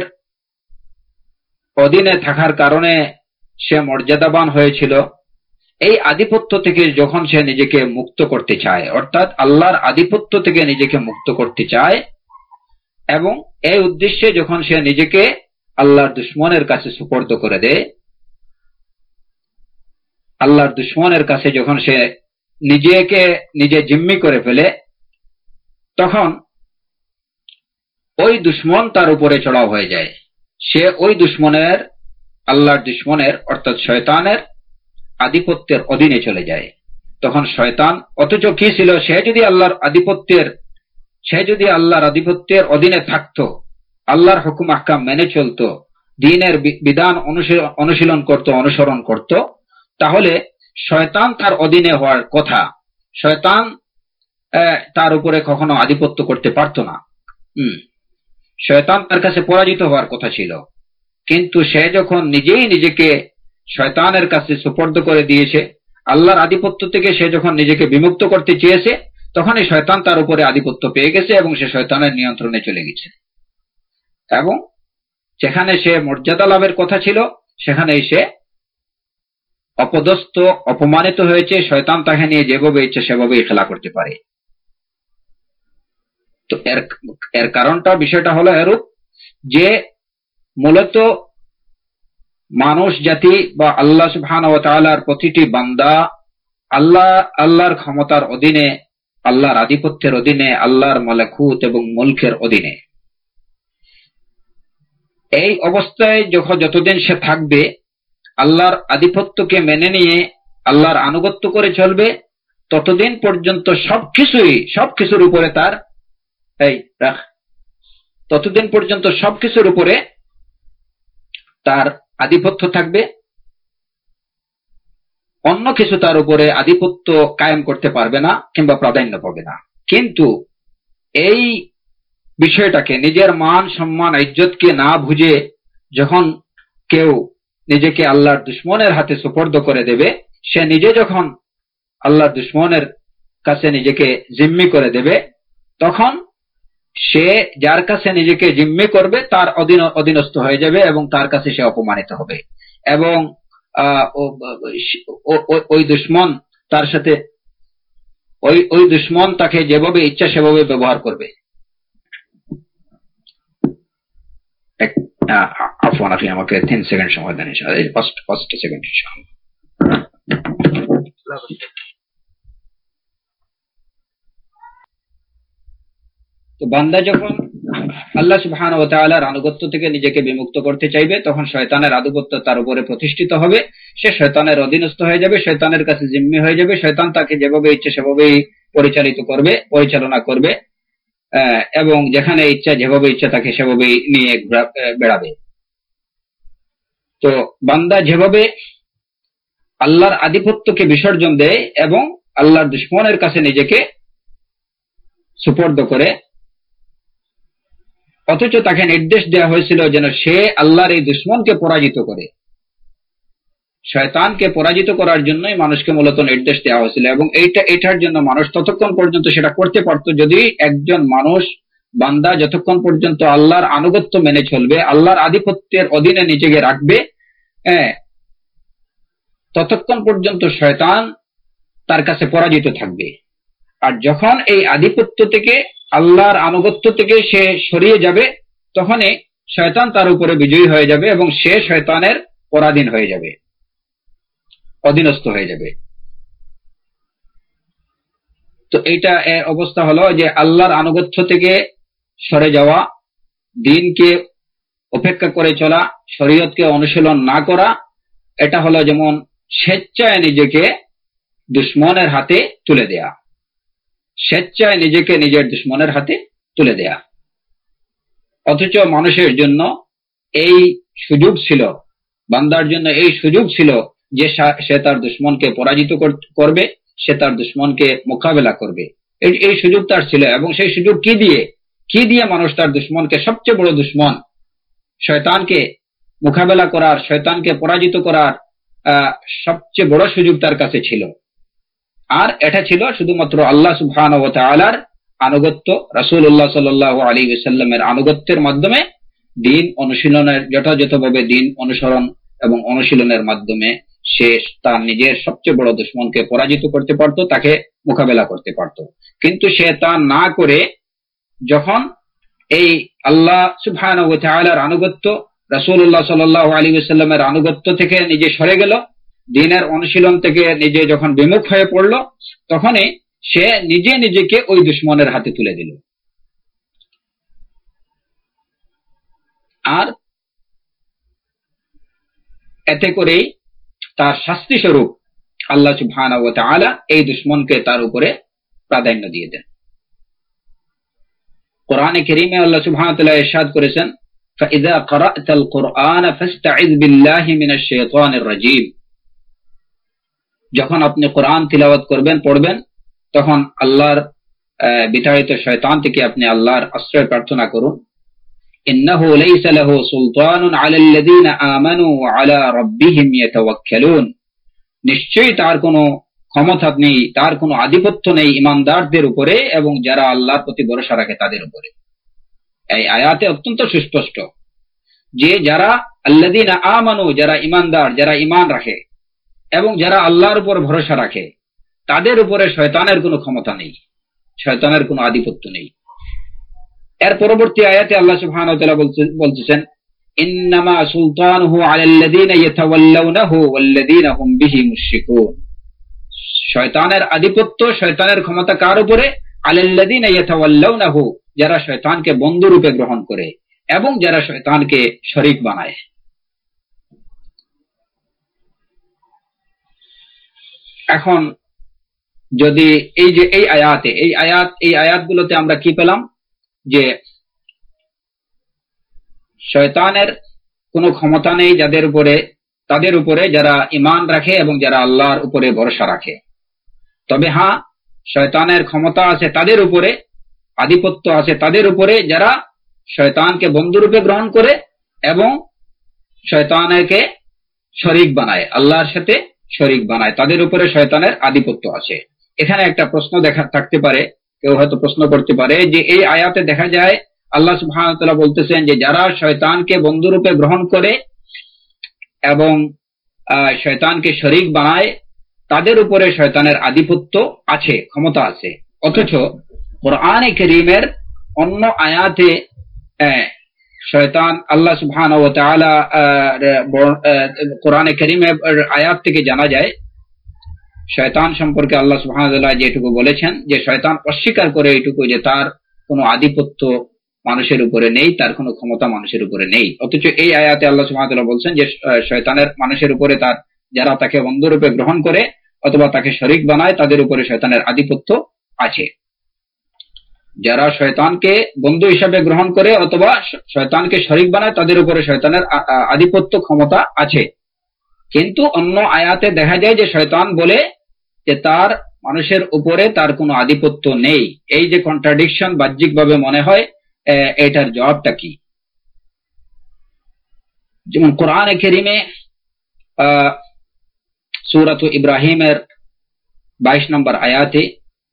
অধীনে থাকার কারণে সে মর্যাদাবান হয়েছিল, এই আধিপত্য থেকে যখন সে নিজেকে মুক্ত করতে চায়, অর্থাৎ আল্লাহর আধিপত্য থেকে নিজেকে মুক্ত করতে চায়, এবং এই উদ্দেশ্যে যখন সে নিজেকে আল্লাহর দুশমনের কাছে সুপর্দ করে দেয়, আল্লাহর দুশমনের কাছে যখন সে নিজেকে নিজে জিম্মি করে ফেলে, তখন ওই দুশমন তার উপরে চড়াও হয়ে যায়। সে ওই দুশমনের, আল্লাহর দুশমনের অর্থাৎ শয়তানের আধিপত্যের অধীনে চলে যায়। তখন শয়তান, অথচ কি ছিল, সে যদি আল্লাহর আধিপত্যের সে যদি আল্লাহর আধিপত্যের অধীনে থাকতো, আল্লাহর হুকুম আহকাম মেনে চলতো, দ্বীনের বিধান অনুশীলন করত, অনুসরণ করত, তাহলে শয়তান তার অধীনে হওয়ার কথা, শয়তান তার উপরে কখনো আধিপত্য করতে পারত না। হম শয়তান তার কাছে পরাজিত হওয়ার কথা ছিল, কিন্তু সে যখন নিজেই নিজেকে শয়তানের কাছে সুপর্দ করে দিয়েছে, আল্লাহর আধিপত্য থেকে সে যখন নিজেকে বিমুক্ত করতে চেয়েছে, তখনই শয়তান তার উপরে আধিপত্য পেয়ে গেছে এবং সে শয়তানের নিয়ন্ত্রণে চলে গেছে। এবং যেখানে সে মর্যাদা লাভের কথা ছিল সেখানে সে অপদস্থ, অপমানিত হয়েছে। শয়তান তাকে নিয়ে যেভাবে ইচ্ছে সেভাবেই খেলা করতে পারে। তো এর এর কারণটা, বিষয়টা হলো এরূপ যে মূলত মানুষ জাতি বা আল্লাহ সুবহানাহু ওয়া তাআলার প্রতিটি বান্দা আল্লাহ আল্লাহর ক্ষমতার অধীনে, আল্লাহর আধিপত্যের অধীনে, আল্লাহর মালাকুত এবং মুলকের অধীনে। এই অবস্থায় যখন যতদিন সে থাকবে, আল্লাহর আধিপত্যকে মেনে নিয়ে আল্লাহর আনুগত্য করে চলবে, ততদিন পর্যন্ত সবকিছুই সবকিছুর উপরে তার এই রাখ ততদিন পর্যন্ত সবকিছুর উপরে তার আধিপত্য থাকবে। অন্য কিছু তার উপরে আধিপত্য কায়েম করতে পারবে না কিংবা প্রাধান্য পাবে না। কিন্তু এই বিষয়টাকে, নিজের মান সম্মান ইজ্জতকে না বুঝে যখন কেউ নিজেকে আল্লাহর দুশমনের হাতে সুপর্দ করে দেবে, সে নিজে যখন আল্লাহর দুশমনের কাছে নিজেকে জিম্মি করে দেবে, তখন সে যার কাছে নিজেকে জিম্মি করবে তার অধীনস্থ হয়ে যাবে এবং তার কাছে সে অপমানিত হবে। এবং ওই দুশমন তার সাথে ওই ওই দুশমন তাকে যেভাবে ইচ্ছা সেভাবে ব্যবহার করবে। আফওয়ান, আপনি আমাকে তিন সেকেন্ড সময় দেন। ফার্স্ট ফার্স্ট সেকেন্ড তো বান্দা যখন আল্লাহ সুবহানাহু ওয়া তাআলার আনুগত্য থেকে নিজেকে বিমুক্ত করতে চাইবে, তখন শয়তানের আধিপত্য তার উপরে প্রতিষ্ঠিত হবে। সে শয়তানের অধীনস্থ হয়ে যাবে, শয়তানের কাছে জিম্মি হয়ে যাবে। শয়তান তাকে যেভাবে ইচ্ছে সেভাবেই পরিচালিত করবে, পরিচালনা করবে এবং যেখানে ইচ্ছা যেভাবে ইচ্ছা তাকে সেভাবেই নিয়ে বেড়াবে। তো বান্দা যেভাবে আল্লাহর আধিপত্যকে বিসর্জন দেয় এবং আল্লাহর দুশমনের কাছে নিজেকে সুপর্দ করে, অথচ তাকে নির্দেশ দেওয়া হয়েছিল যেন সে আল্লাহর এই দুশমনকে পরাজিত করে। শয়তানকে পরাজিত করার জন্যই মানুষকে মূলত নির্দেশ দেওয়া হয়েছিল এবং এইটা এটার জন্য মানুষ ততক্ষণ পর্যন্ত সেটা করতে পারত যদি একজন মানুষ বান্দা যতক্ষণ পর্যন্ত আল্লাহর আনুগত্য মেনে চলবে, আল্লাহর আধিপত্যের অধীনে নিজেকে রাখবে, হ্যাঁ, ততক্ষণ পর্যন্ত শয়তান তার কাছে পরাজিত থাকবে। আর যখন এই আধিপত্য থেকে, আল্লাহর আনুগত্য থেকে সে সরিয়ে যাবে, তখনই শয়তান তার উপরে বিজয়ী হয়ে যাবে এবং সে শয়তানের পরাধীন হয়ে যাবে, অধীনস্থ হয়ে যাবে। তো এইটা অবস্থা হলো যে আল্লাহর আনুগত্য থেকে সরে যাওয়া, দ্বীনকে উপেক্ষা করে চলা, শরীয়তকে অনুশীলন না করা। এটা হলো যেমন স্বেচ্ছায় নিজেকে দুশমনের হাতে তুলে দেয়া, স্বেচ্ছায় নিজেকে নিজের দুশমনের হাতে তুলে দেয়া। অথচ মানুষের জন্য এই সুযোগ ছিল, বান্দার জন্য এই সুযোগ ছিল যে সে তার দুশমনকে পরাজিত করবে, সে তার দুশমনকে মোকাবেলা করবে। এই সুযোগ তার ছিল। এবং সেই সুযোগ কি দিয়ে কি দিয়ে মানুষ তার দুশমনকে, সবচেয়ে বড় দুশমন শয়তানকে মোকাবেলা করার, শয়তানকে পরাজিত করার সবচেয়ে বড় সুযোগ তার কাছে ছিল। আর এটা ছিল শুধুমাত্র আল্লাহ সুবহানাহু ওয়া তাআলার আনুগত্য, রাসূলুল্লাহ সাল্লাল্লাহু আলাইহি ওয়াসাল্লামের আনুগত্যের মাধ্যমে দ্বীন অনুশীলনের, যথাযথভাবে দ্বীন অনুসরণ এবং অনুশীলনের মাধ্যমে সে তার নিজের সবচেয়ে বড় দুশমনকে পরাজিত করতে পারত, তাকে মোকাবেলা করতে পারত। কিন্তু সে তা না করে যখন এই আল্লাহ সুবহানাহু ওয়া তাআলার আনুগত্য, রাসূলুল্লাহ সাল্লাল্লাহু আলাইহি ওয়াসাল্লামের আনুগত্য থেকে নিজে সরে গেল, দ্বীনের অনুশীলন থেকে নিজে যখন বিমুখ হয়ে পড়ল, তখনই সে নিজে নিজেকে ওই দুশমনের হাতে তুলে দিল। আর এতে করেই তার শাস্তি স্বরূপ আল্লাহ সুবহানাহু ওয়া তাআলা এই দুশমনকে তার উপরে প্রাধান্য দিয়ে দেন। কোরআনে কারীমে আল্লাহ সুবহানাহু ওয়া তাআলা ইরশাদ করেছেন, فَإِذَا قَرَأْتَ الْقُرْآنَ فَاسْتَعِذْ بِاللَّهِ مِنَ الشَّيْطَانِ الرَّجِيمِ। যখন আপনি কোরআন তিলাওয়াত করবেন, পড়বেন, তখন আল্লাহর বিতাড়িত শয়তান থেকে আপনি আল্লাহর আশ্রয় প্রার্থনা করুন। ইন্নাহু লাইসা লাহু সুলতানুন আলাল্লাযীনা আমানু ওয়া আলা রাব্বিহিম ইয়াতাওয়াক্কালুন, নিশ্চয়ই তার কোনো ক্ষমতা নেই, তার কোনো আধিপত্য নেই ইমানদারদের উপরে এবং যারা আল্লাহর প্রতি ভরসা রাখে তাদের উপরে। এই আয়াতে অত্যন্ত সুস্পষ্ট যে যারা আল্লাযীনা আমানু, যারা ইমানদার, যারা ঈমান রাখে এবং যারা আল্লাহর উপর ভরসা রাখে তাদের উপরে শয়তানের কোনো ক্ষমতা নেই, শয়তানের কোনো আধিপত্য নেই। এর পরবর্তী আয়াতে আল্লাহ সুবহানাহু ওয়া তাআলা বলতেছেন, ইন্নামা সুলতানুহু আলাল্লাযীনা ইয়াতাওয়াল্লাউনাহু ওয়াল্লাযীনা হুম বিহি মুশরিকুন। শয়তানের আধিপত্য, শয়তানের ক্ষমতা কার উপরে? আলাল্লাযীনা ইয়াতাওয়াল্লাউনাহু, যারা শয়তানকে বন্ধু রূপে গ্রহণ করে এবং যারা শয়তানকে শরীক বানায়। এখন যদি এই যে এই আয়াতে এই আয়াত এই আয়াতগুলোতে আমরা কি পেলাম? যে শয়তানের কোনো ক্ষমতা নেই যাদের উপরে, তাদের উপরে যারা ঈমান রাখে এবং যারা আল্লাহর উপরে ভরসা রাখে। তবে হ্যাঁ, শয়তানের ক্ষমতা আছে তাদের উপরে, আধিপত্য আছে তাদের উপরে যারা শয়তানকে বন্ধুরূপে গ্রহণ করে এবং শয়তানকে শরীক বানায়, আল্লাহর সাথে শরীক বানায়, তাদের উপরে শয়তানের আধিপত্য আছে। এখানে একটা প্রশ্ন দেখা থাকতে পারে, কেউ হয়তো প্রশ্ন করতে পারে যে এই আয়াতে দেখা যায় আল্লাহ সুবহানাহু ওয়া তাআলা বলতেছেন যে যারা শয়তানকে বন্ধুরূপে গ্রহণ করে এবং শয়তানকে শরীক বানায় তাদের উপরে শয়তানের আধিপত্য আছে, ক্ষমতা আছে। অথচ কোরআনে কারীমের অন্য আয়াতে শয়তান, আল্লাহ সুবহানাহু ওয়া তাআলা কোরআনে কারীমের আয়াত থেকে জানা যায় শয়তান সম্পর্কে আল্লাহ সুবহানাহু ওয়া তাআলা যেটুকু বলেছেন যে শয়তান অস্বীকার করে এটুকু যে তার কোনো আধিপত্য মানুষের উপরে নেই, তার কোনো ক্ষমতা মানুষের উপরে নেই। অথচ এই আয়াতে আল্লাহ সুবহানাহু ওয়া তাআলা বলছেন যে শয়তানের মানুষের উপরে, তার যারা তাকে বন্ধুরূপে গ্রহণ করে অথবা তাকে শরীক বানায় তাদের উপরে শয়তানের আধিপত্য আছে। যারা শয়তানকে বন্ধু হিসাবে গ্রহণ করে অথবা শয়তানকে শরীক বানায় তাদের উপরে শয়তানের আধিপত্য, ক্ষমতা আছে। কিন্তু অন্য আয়াতে দেখা যায় যে শয়তান বলে যে তার মানুষের উপরে তার কোনো আধিপত্য নেই। এই যে কন্ট্রাডিকশন বাহ্যিকভাবে মনে হয়, এটার জবাবটা কি? যেমন কোরআনে কারীমে সূরাত ইব্রাহিমের বাইশ নম্বর আয়াতে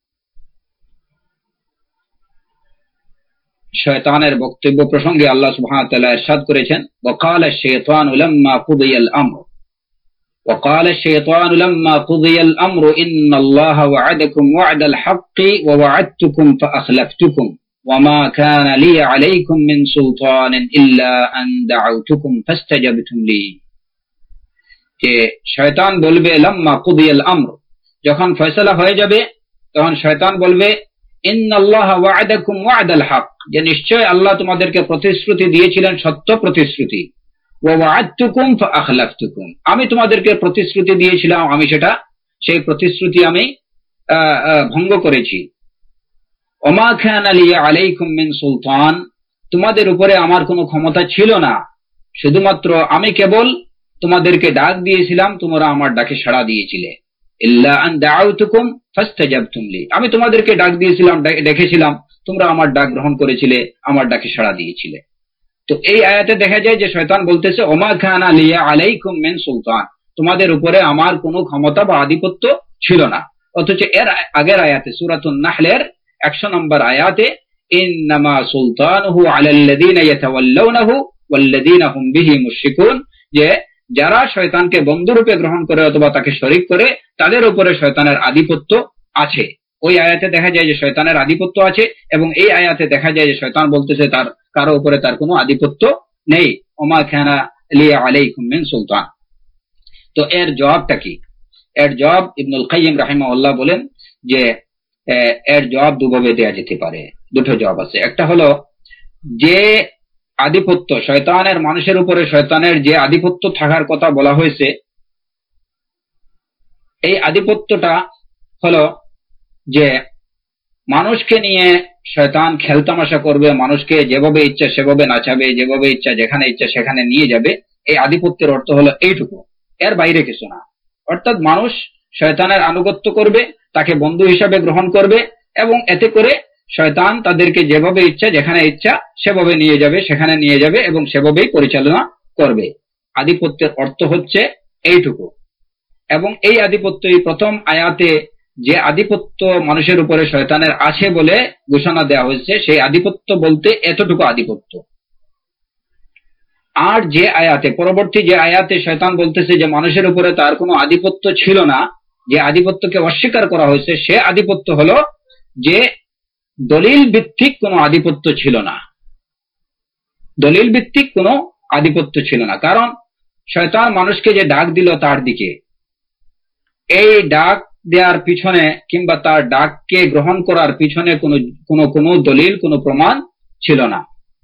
শয়তানের বক্তব্য প্রসঙ্গে আল্লাহ সুবহানাহু ওয়া তাআলা ইরশাদ করেছেন, ওয়াকালা আশ-শাইতানু লাম্মা কুদিয়াল আমর ওয়াকালা আশ-শাইতানু লাম্মা কুদিয়াল আমর ইন্নাল্লাহা ওয়া'আদাকুম ওয়া'দাল হাক্কি ওয়া ওয়া'আদতুকুম ফাআখলাফতুকুম ওয়ামা কানা লি আলাইকুম মিন সুলতানিন ইল্লা আন দা'আউতুকুম ফাস্তাজাবতুম লি। যে শয়তান বলবে লাম্মা কুদিয়াল আমর, যখন ফয়সালা হয়ে যাবে তখন শয়তান বলবে ইন্নাল্লাহা ওয়া'আদাকুম ওয়া'দাল হক, যে নিশ্চয় আল্লাহ তোমাদেরকে প্রতিশ্রুতি দিয়েছিলেন সত্য প্রতিশ্রুতি, ওয়া ওয়া'আদতুকুম ফাআখলাফতুকুম, আমি তোমাদেরকে প্রতিশ্রুতি দিয়েছিলাম, আমি সেটা সেই প্রতিশ্রুতি আমি ভঙ্গ করেছি। ওমা কানা লি আলাইকুম মিন সুলতান, তোমাদের উপরে আমার কোনো ক্ষমতা ছিল না, শুধুমাত্র আমি কেবল তোমাদেরকে ডাক দিয়েছিলাম, তোমরা আমার ডাকে সাড়া দিয়েছিলে। ইল্লা আন দা'আউতুকুম ফাস্তাজাবতুম লি, আমি তোমাদেরকে ডাক দিয়েছিলাম, ডেকেছিলাম, তোমরা আমার ডাক গ্রহণ করেছিলে, আমার ডাকে সাড়া দিয়েছিলে। তো এই আয়াতে দেখা যায় যে শয়তান বলতেছে ওমা কানা লি আলাইকুম মিন সুলতান, তোমাদের উপরে আমার কোনো ক্ষমতা বা আধিপত্য ছিল না। অথচ এর আগের আয়াতে সূরাতুন নাহলের একশো নম্বর আয়াতে ইন্নামা সুলতানুহু আলাল্লাযীনা ইয়াতাওয়াল্লাউনাহু ওয়াল্লাযীনা হুম বিহি মুশরিকুন, যে যারা শয়তানকে বন্ধুরূপে গ্রহণ করে অথবা তাকে শরীক করে তাদের উপরে শয়তানের আধিপত্য আছে। ওই আয়াতে দেখা যায় যে শয়তানের আধিপত্য আছে এবং এই আয়াতে দেখা যায় যে শয়তান বলতেছে তার কারো উপরে তার কোনো আধিপত্য নেই। ওমা কানা লি আলাইকুম মিন সুলতান। তো এর জবাবটা কি? এর জবাব ইবনুল কাইয়িম রাহিমাহুল্লাহ বলেন যে এর জবাব দুভাবে দেয়া যেতে পারে, দুটো জবাব আছে। একটা হলো যে আধিপত্য শয়তানের মানুষের উপরে শয়তানের যে আধিপত্য থাকার কথা বলা হয়েছে, এই আধিপত্যটা হলো যে মানুষকে নিয়ে শয়তান খেলতামাশা করবে, মানুষকে যেভাবে ইচ্ছা সেভাবে নাচাবে, যেভাবে ইচ্ছা যেখানে ইচ্ছা সেখানে নিয়ে যাবে। এই আধিপত্যের অর্থ হলো এইটুকু, এর বাইরে কিছু না। অর্থাৎ মানুষ শয়তানের আনুগত্য করবে, তাকে বন্ধু হিসাবে গ্রহণ করবে এবং এতে করে শয়তান তাদেরকে যেভাবে ইচ্ছা যেখানে ইচ্ছা সেভাবে নিয়ে যাবে, সেখানে নিয়ে যাবে এবং সেভাবেই পরিচালনা করবে। আধিপত্যের অর্থ হচ্ছে এইটুকু। এবং এই আধিপত্যই প্রথম আয়াতে যে আধিপত্য মানুষের উপরে শয়তানের আছে বলে ঘোষণা দেওয়া হয়েছে, সেই আধিপত্য বলতে এতটুকু আধিপত্য। আর যে আয়াতে পরবর্তী যে আয়াতে শয়তান বলতেছে যে মানুষের উপরে তার কোনো আধিপত্য ছিল না, যে আধিপত্যকে অস্বীকার করা হয়েছে, সে আধিপত্য হলো যে দলিল ভিত্তিক কোনো আধিপত্য ছিল না। দলিল ভিত্তিক কোনো আধিপত্য ছিল না। কারণ শয়তান মানুষকে যে ডাক দিল তার দিকে, এই ডাক দেওয়ার পিছনে কিংবা তার ডাককে গ্রহণ করার পিছনে কোনো কোনো কোনো দলিল, কোনো প্রমাণ ছিল না।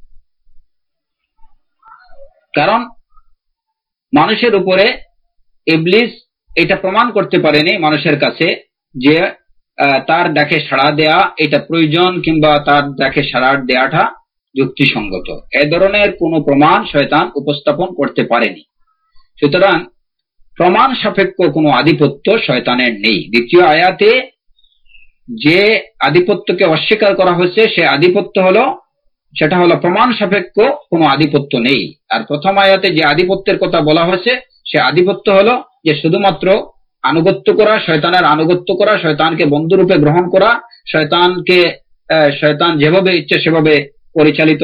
কারণ মানুষের উপরে ইবলিস এটা প্রমাণ করতে পারেনি মানুষের কাছে যে তার ডাকে সাড়া দেয়া এটা প্রয়োজন কিংবা তার ডাকে সাড়া দেওয়াটা যুক্তিসঙ্গত। এ ধরনের কোনো প্রমাণ শয়তান উপস্থাপন করতে পারেনি। সুতরাং প্রমাণ সাপেক্ষ কোনো আধিপত্য শয়তানের নেই। দ্বিতীয় আয়াতে যে আধিপত্যকে অস্বীকার করা হয়েছে সে আধিপত্য হলো সেটা হলো প্রমাণ সাপেক্ষ কোনো আধিপত্য নেই। আর প্রথম আয়াতে যে আধিপত্যের কথা বলা হয়েছে সে আধিপত্য হলো যে শুধুমাত্র আনুগত্য করা, শয়তানের আনুগত্য করা, শয়তানকে বন্ধুরূপে গ্রহণ করা, শয়তানকে শয়তান যেভাবে ইচ্ছে সেভাবে পরিচালিত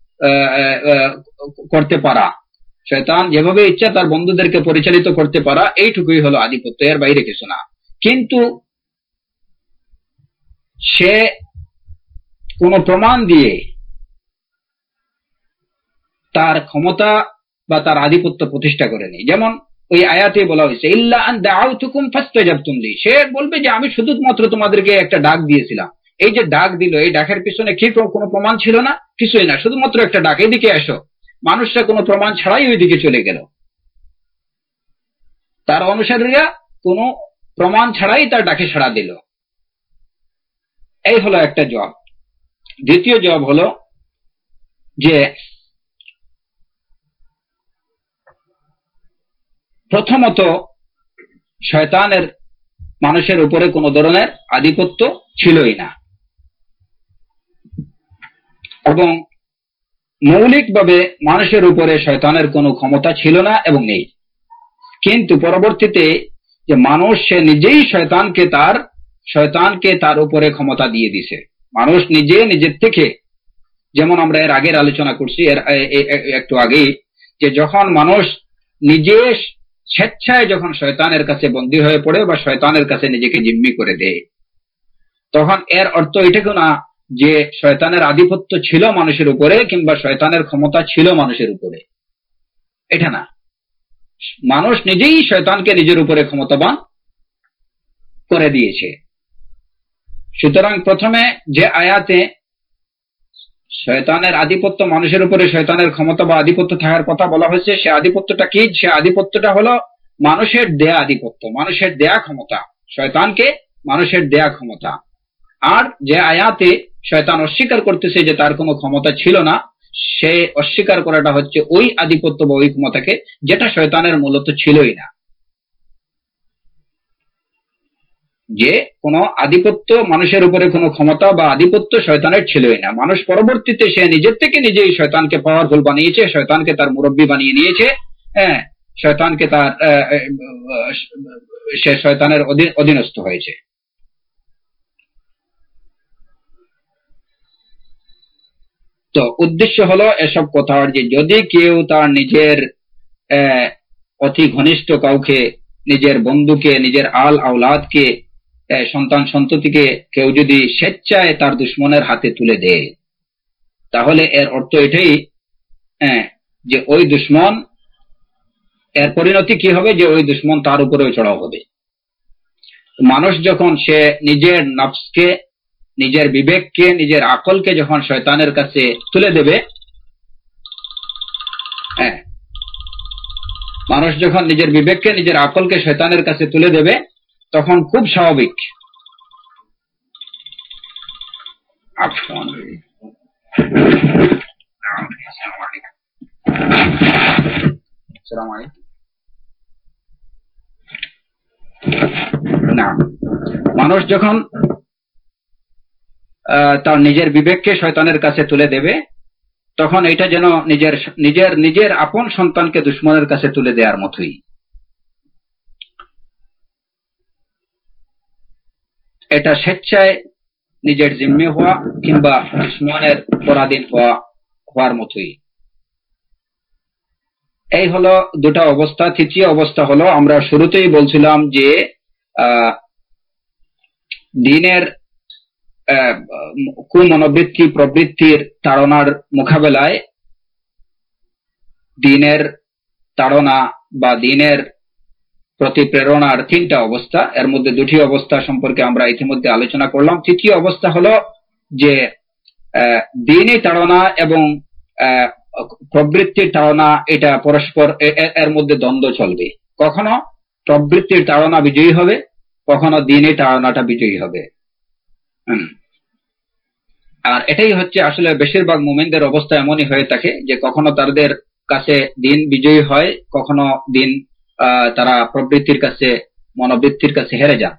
করতে পারা, শয়তান যেভাবে ইচ্ছা তার বন্ধুদেরকে পরিচালিত করতে পারা, এইটুকুই হলো আধিপত্য, এর বাইরে কিছু না। কিন্তু সে কোনো প্রমাণ দিয়ে তার ক্ষমতা বা তার আধিপত্য প্রতিষ্ঠা করেনি। যেমন ওই আয়াতে বলা হয়েছে ইল্লা আন দাআউতুকুম ফাস্তাজাবতুম লি, সে বলবে যে আমি শুধুমাত্র তোমাদেরকে একটা ডাক দিয়েছিলাম। এই যে ডাক দিল, এই ডাকের পিছনে কি কোনো প্রমাণ ছিল না? কিছুই না, শুধুমাত্র একটা ডাক, এদিকে এসো। মানুষরা কোনো প্রমাণ ছাড়াই ওইদিকে চলে গেল, তার অনুসারীরা কোনো প্রমাণ ছাড়াই তার ডাকে সাড়া দিল। এই হলো একটা জবাব। দ্বিতীয় জবাব হলো যে প্রথমত শয়তানের মানুষের উপরে কোনো ধরনের আধিপত্য ছিলই না এবং মৌলিকভাবে মানুষের উপরে শয়তানের কোনো ক্ষমতা ছিল না এবং নেই। কিন্তু পরবর্তীতে যে মানুষ সে নিজেই শয়তানকে তার শয়তানকে তার উপরে ক্ষমতা দিয়ে দিছে। মানুষ নিজে নিজের থেকে, যেমন আমরা এর আগের আলোচনা করছি এর একটু আগেই, যে যখন মানুষ নিজে স্বেচ্ছায় যখন শয়তানের কাছে বন্দী হয়ে পড়ে বা শয়তানের কাছে নিজেকে জিম্মি করে দেয়, তখন এর অর্থ এটাকে না যে শয়তানের আধিপত্য ছিল মানুষের উপরে কিংবা শয়তানের ক্ষমতা ছিল মানুষের উপরে, এটা না। মানুষ নিজেই শয়তানকে নিজের উপরে ক্ষমতাবান করে দিয়েছে। সুতরাং প্রথমে যে আয়াতে শয়তানের আধিপত্য, মানুষের উপরে শয়তানের ক্ষমতা বা আধিপত্য থাকার কথা বলা হয়েছে, সে আধিপত্যটা কি? সে আধিপত্যটা হলো মানুষের দেয়া আধিপত্য, মানুষের দেয়া ক্ষমতা, শয়তানকে মানুষের দেয়া ক্ষমতা। আর যে আয়াতে শয়তান অস্বীকার করতেছে যে তার কোনো ক্ষমতা ছিল না, সে অস্বীকার করাটা হচ্ছে ওই আধিপত্য বা ওই ক্ষমতাকে যেটা শয়তানের মূলত ছিলই না। যে কোনো আধিপত্য, মানুষের উপরে কোনো ক্ষমতা বা আধিপত্য শয়তানের ছিলই না। মানুষ পরবর্তীতে সে নিজের থেকে নিজেই শয়তানকে পাওয়ারফুল বানিয়েছে, শয়তানকে তার মুরব্বী বানিয়ে নিয়েছে, হ্যাঁ, শয়তানকে তার সে শয়তানের অধীনস্থ হয়েছে। তো উদ্দেশ্য হলো এসব কথার যে যদি কেউ তার নিজের অতি ঘনিষ্ঠ কাউকে, নিজের বন্ধুকে, নিজের আল আওলাদকে, সন্তান সন্ততিকে কেউ যদি স্বেচ্ছায় তার দুশ্মনের হাতে তুলে দেয়, তাহলে এর অর্থ এটাই যে ওই দুশ্মন, এর পরিণতি কি হবে? যে ওই দুশ্মন তার উপরেও চড়াও হবে। মানুষ যখন সে নিজের নফসকে, নিজের বিবেককে, নিজের আকলকে যখন শয়তানের কাছে তুলে দেবে, হ্যাঁ, মানুষ যখন নিজের বিবেককে, নিজের আকলকে শয়তানের কাছে তুলে দেবে, তখন খুব স্বাভাবিক না, মানুষ যখন তার নিজের বিবেককে শয়তানের কাছে তুলে দেবে, তখন এটা যেন নিজের নিজের নিজের আপন সন্তানকে দুশমনের কাছে তুলে দেওয়ার মতোই। এটা স্বেচ্ছায় নিজের জিম্মে হওয়া কিংবা দুশমনের পরাধীন হওয়া হওয়ার মতোই। এই হলো দুটা অবস্থা। তৃতীয় অবস্থা হলো, আমরা শুরুতেই বলছিলাম যে দিনের কুমনোবৃত্তি প্রবৃত্তির তাড়নার মোকাবেলায় দিনের তাড়না বা দিনের প্রতি প্রেরণার তিনটা অবস্থা, এর মধ্যে দুটি অবস্থা সম্পর্কে আমরা ইতিমধ্যে আলোচনা করলাম। তৃতীয় অবস্থা হলো যে দিনই তাড়না এবং প্রবৃত্তির তাড়না এটা পরস্পর এর মধ্যে দ্বন্দ্ব চলবে। কখনো প্রবৃত্তির তাড়না বিজয়ী হবে, কখনো দিনই তাড়নাটা বিজয়ী হবে। আর এটাই হচ্ছে আসলে বেশিরভাগ মুমিনদের অবস্থা এমনই হয়ে থাকে যে কখনো তাদের কাছে দিন বিজয়ী হয়, কখনো দিন তারা প্রবৃত্তির কাছে মনোবৃত্তির কাছে হেরে যান।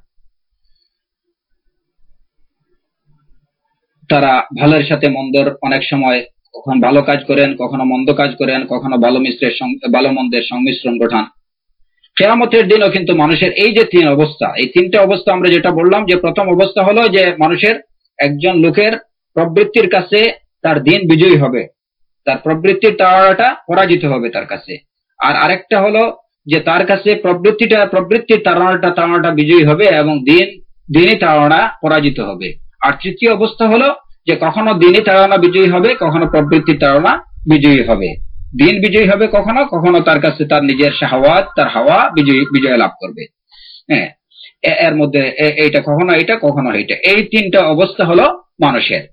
তারা ভালোর সাথে মন্দর অনেক সময় কখনো ভালো কাজ করেন, কখনো মন্দ কাজ করেন, কখনো ভালো মিশ্রের ভালো মন্দের সংমিশ্রণ ঘটান। কিয়ামতের দিনও কিন্তু মানুষের এই যে তিন অবস্থা, এই তিনটা অবস্থা আমরা যেটা বললাম যে প্রথম অবস্থা হলো যে মানুষের একজন লোকের প্রবৃত্তির কাছে তার দিন বিজয়ী হবে, তার প্রবৃত্তির তাড়নাটা পরাজিত হবে তার কাছে। আর আরেকটা হলো যে তার কাছে প্রবৃত্তিটা প্রবৃত্তির তাড়নাটা তাড়নাটা বিজয়ী হবে এবং দিন দিনই তাড়না পরাজিত হবে। আর তৃতীয় অবস্থা হলো যে কখনো দিনই তাড়না বিজয়ী হবে, কখনো প্রবৃত্তির তাড়না বিজয়ী হবে। দিন বিজয়ী হবে কখনো, কখনো তার কাছে তার নিজের শাহওয়াত তার হাওয়া বিজয়ী বিজয় লাভ করবে। হ্যাঁ, এর মধ্যে এইটা কখনো এইটা কখনো এইটা, এই তিনটা অবস্থা হলো মানুষের।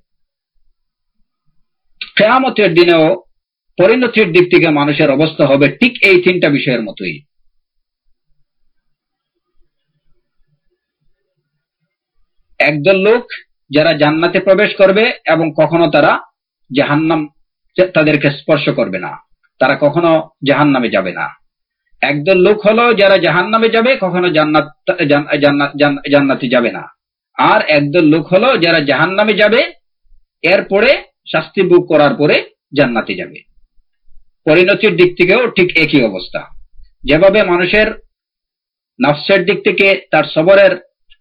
কিয়ামতের দিনেও পরিণতির দিক থেকে মানুষের অবস্থা হবে ঠিক এই তিনটা বিষয়ের মতোই। একদল লোক যারা জান্নাতে প্রবেশ করবে এবং কখনো তারা জাহান্নাম তাদেরকে স্পর্শ করবে না, তারা কখনো জাহান্নামে যাবে না। একদল লোক হলো যারা জাহান্নামে যাবে, কখনো জান্নাত জান্নাত জান্নাতে যাবে না। আর একদল লোক হলো যারা জাহান্নামে যাবে, এরপরে শাস্তি ভোগ করার পরে জান্নাতে যাবে। পরিণতির দিক থেকেও ঠিক একই অবস্থা। যেভাবে মানুষের নফসের দিক থেকে তার সবরের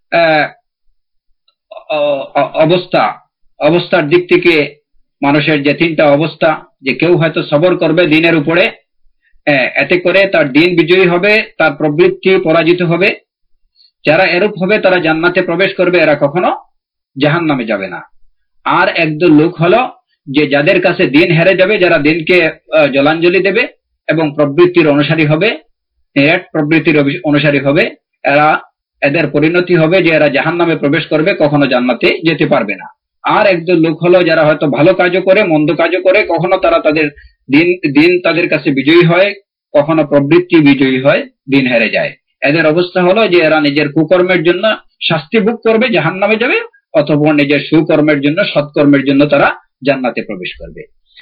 অবস্থা অবস্থার দিক থেকে মানুষের যে তিনটা অবস্থা, যে কেউ হয়তো সবর করবে দিনের উপরে, এতে করে তার দিন বিজয়ী হবে, তার প্রবৃত্তি পরাজিত হবে। যারা এরূপ হবে তারা জান্নাতে প্রবেশ করবে, এরা কখনো জাহান্নামে যাবে না। আর একদল লোক হলো যে যাদের কাছে দিন হেরে যাবে, যারা দিনকে জলাঞ্জলি দেবে এবং প্রবৃত্তির অনুসারী হবে, প্রবৃত্তির অনুসারী হবে, এরা এদের পরিণতি হবে যে এরা জাহান্নামে প্রবেশ করবে, কখনো জান্নাতে যেতে পারবে না। আর একদল লোক হলো যারা হয়তো ভালো কাজও করে মন্দ কাজও করে, কখনো তারা তাদের দিন দিন তাদের কাছে বিজয়ী হয়, কখনো প্রবৃত্তি বিজয়ী হয়, দিন হেরে যায়। এদের অবস্থা হলো যে এরা নিজের কুকর্মের জন্য শাস্তি ভোগ করবে, জাহান্নামে যাবে, অথবা নিজের সুকর্মের জন্য সৎকর্মের জন্য তারা জান্নাতে প্রবেশ করবে।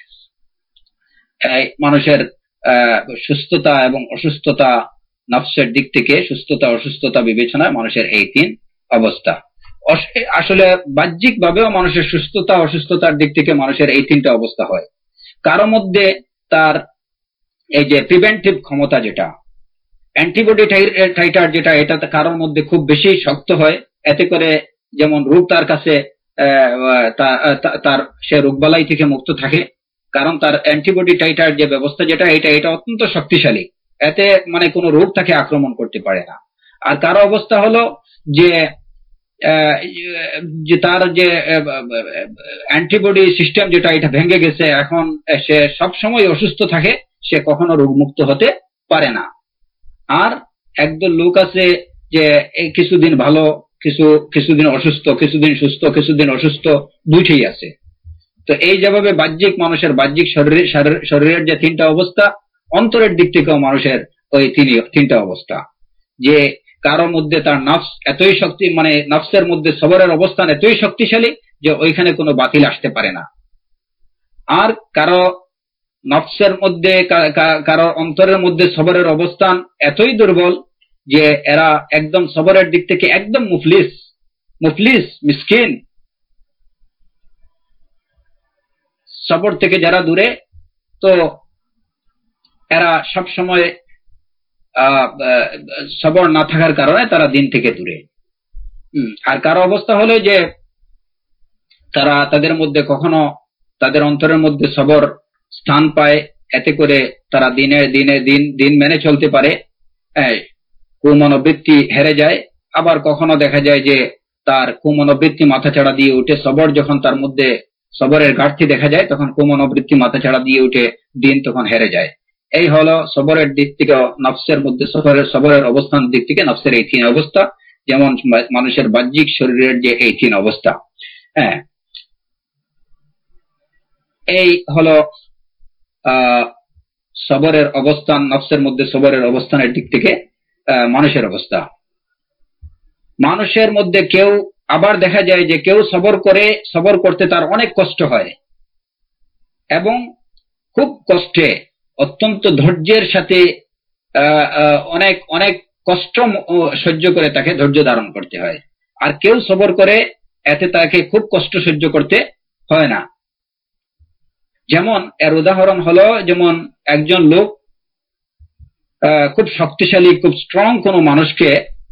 মানুষের সুস্থতা এবং অসুস্থতা, নফসের দিক থেকে সুস্থতা অসুস্থতা বিবেচনায় মানুষের এই তিন অবস্থা। আসলে বাহ্যিক ভাবেও মানুষের সুস্থতা অসুস্থতার দিক থেকে মানুষের এই তিনটা অবস্থা হয়। কারো মধ্যে তার এই যে প্রিভেন্টিভ ক্ষমতা, যেটা অ্যান্টিবডি টাইটার, যেটা এটা কারোর মধ্যে খুব বেশি শক্ত হয়, এতে করে যেমন রোগ তার কাছে তার সে রোগবালাই থেকে মুক্ত থাকে, কারণ তার অ্যান্টিবডি টাইটার যে ব্যবস্থা যেটা এটা এটা অত্যন্ত শক্তিশালী, এতে মানে কোনো রোগ তাকে আক্রমণ করতে পারে না। আর কারো অবস্থা হলো যে যে তার যে অ্যান্টিবডি সিস্টেম যেটা এটা ভেঙে গেছে, এখন সে সব সময় অসুস্থ থাকে, সে কখনো রোগমুক্ত হতে পারে না। আর একদল লোক আছে যে এই কিছুদিন ভালো, কিছু কিছুদিন অসুস্থ, কিছুদিন সুস্থ, কিছুদিন অসুস্থ, দুইটাই আছে। তো এই যেভাবে বাহ্যিক মানুষের বাহ্যিক শরীরের শরীরের যে তিনটা অবস্থা, অন্তরের দিক থেকেও মানুষের ওই তিনটা অবস্থা। যে কারোর মধ্যে তার নফস এতই শক্তি, মানে নফসের মধ্যে সবরের অবস্থান এতই শক্তিশালী যে ওইখানে কোনো বাতিল আসতে পারে না। আর কারো নফসের মধ্যে কারো অন্তরের মধ্যে সবরের অবস্থান এতই দুর্বল যে এরা একদম সবরের দিক থেকে একদম মুফলিস মুফলিস মিসকিন, সবর থেকে যারা দূরে, তো এরা সব সময় সবর না থাকার কারণে তারা দিন থেকে দূরে। আর কারো অবস্থা হলো যে তারা তাদের মধ্যে কখনো তাদের অন্তরের মধ্যে সবর স্থান পায়, এতে করে তারা দিনে দিনে দিন দিন মেনে চলতে পারে, কুমনোবৃত্তি হেরে যায়। আবার কখনো দেখা যায় যে তার কুমনোবৃত্তি মাথাচাড়া দিয়ে উঠে, সবর যখন তার মধ্যে সবরের ঘাটতি দেখা যায় তখন কুমনোবৃত্তি মাথাচাড়া দিয়ে উঠে, দিন তখন হেরে যায়। এই হলো সবরের দিক থেকে নফসের মধ্যে সবরের সবরের অবস্থান দিক থেকে নফসের এই তিন অবস্থা, যেমন মানুষের বাহ্যিক শরীরের যে এই তিন অবস্থা। হ্যাঁ, এই হলো আহ সবরের অবস্থান, নফসের মধ্যে সবরের অবস্থানের দিক থেকে মানুষের অবস্থা। মানুষের মধ্যে কেউ আবার দেখা যায় যে কেউ সবর করে, সবর করতে তার অনেক কষ্ট হয় এবং খুব কষ্টে অত্যন্ত ধৈর্যের সাথে অনেক অনেক কষ্ট সহ্য করে তাকে ধৈর্য ধারণ করতে হয়। আর কেউ সবর করে, এতে তাকে খুব কষ্ট সহ্য করতে হয় না। যেমন এর উদাহরণ হলো, যেমন একজন লোক খুব শক্তিশালী, খুব স্ট্রং কোনো মানুষকে,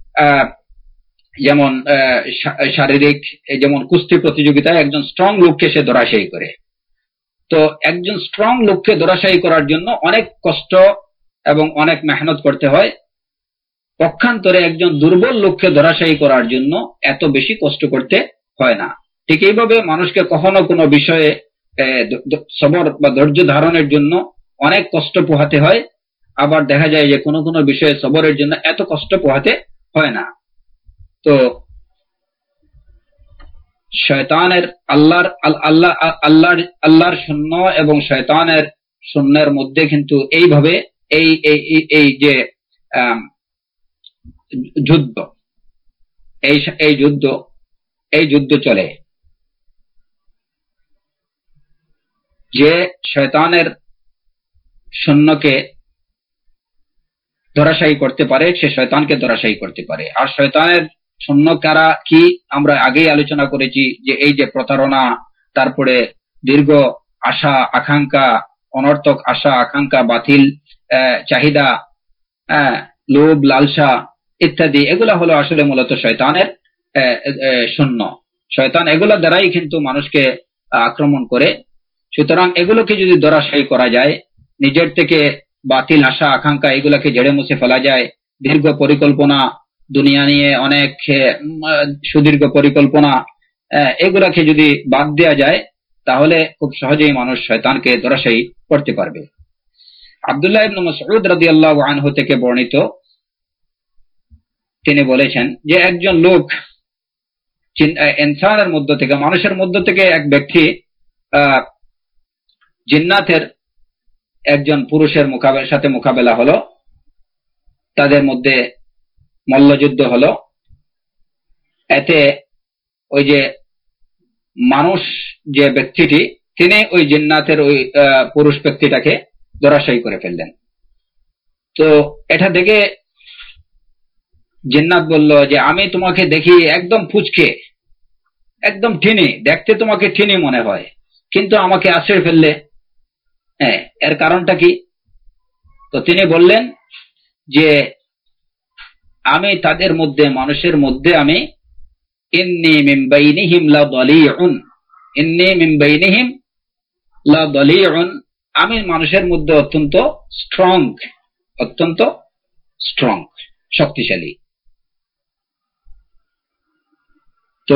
যেমন শারীরিক, যেমন কুস্তি প্রতিযোগিতায় একজন স্ট্রং লোককে সে ধরাশায়ী করে। তো একজন স্ট্রং লোককে ধরাশায়ী করার জন্য অনেক কষ্ট এবং অনেক মেহনত করতে হয়। পক্ষান্তরে একজন দুর্বল লোককে ধরাশায়ী করার জন্য এত বেশি কষ্ট করতে হয় না। ঠিক এইভাবে মানুষকে কখনো কোনো বিষয়ে সবর বা ধৈর্য ধারণের জন্য অনেক কষ্ট পোহাতে হয়, আবার দেখা যায় যে কোনো কোনো বিষয়ে সবরের জন্য এত কষ্ট পোহাতে হয় না। তো শয়তানের আল্লাহর আল্লাহ আল্লাহর আল্লাহর শূন্য এবং শয়তানের শূন্যের মধ্যে কিন্তু এইভাবে এই এই যে যুদ্ধ, এই এই যুদ্ধ এই যুদ্ধ চলে, যে শয়তানের শূন্যকে ধরাশায়ী করতে পারে সে শয়তানকে ধরাশায়ী করতে পারে। আর শয়তানের শূন্য কারা কি আমরা আগেই আলোচনা করেছি, যে এই যে প্রতারণা, তারপরে দীর্ঘ আশা আকাঙ্ক্ষা, অনর্থক আশা আকাঙ্ক্ষা, বাতিল চাহিদা, লোভ লালসা ইত্যাদি, এগুলা হলো আসলে মূলত শয়তানের শূন্য। শয়তান এগুলা দ্বারাই কিন্তু মানুষকে আক্রমণ করে। সুতরাং এগুলোকে যদি ধরাশায়ী করা যায়, নিজের থেকে বাতিল আশা আকাঙ্ক্ষা এগুলাকে জেড়ে মুছে ফেলা যায়, দীর্ঘ পরিকল্পনা, দুনিয়া নিয়ে অনেক সুদীর্ঘ পরিকল্পনা, এগুলাকে যদি বাদ দেওয়া যায়, তাহলে খুব সহজেই মানুষ শয়তানকে ধরাশায়ী করতে পারবে। আব্দুল্লাহ ইবনে মাসউদ রাদিয়াল্লাহু আনহু থেকে বর্ণিত, তিনি বলেছেন যে একজন লোক ইনসানের মধ্য থেকে, মানুষের মধ্য থেকে এক ব্যক্তি জিন্নাতের একজন পুরুষের মোকাবেলার সাথে মোকাবেলা হলো, তাদের মধ্যে মল্লযুদ্ধ হলো। এতে ওই যে মানুষ যে ব্যক্তিটি, তিনি ওই জিন্নাতের ওই পুরুষ ব্যক্তিটাকে ধরাশায়ী করে ফেললেন। তো এটা দেখে জিন্নাত বলল যে আমি তোমাকে দেখি একদম ফুচকে, একদম ঠিনি, দেখতে তোমাকে ঠিনি মনে হয়, কিন্তু আমাকে আশ্রয় ফেললে, হ্যাঁ, এর কারণটা কি? তো তিনি বললেন যে আমি তাদের মধ্যে, মানুষের মধ্যে আমি ইন্নী মিন বাইনিহিম লা দালিউন, ইন্নী মিন বাইনিহিম লা দালিউন, আমি মানুষের মধ্যে অত্যন্ত স্ট্রং, অত্যন্ত স্ট্রং, শক্তিশালী। তো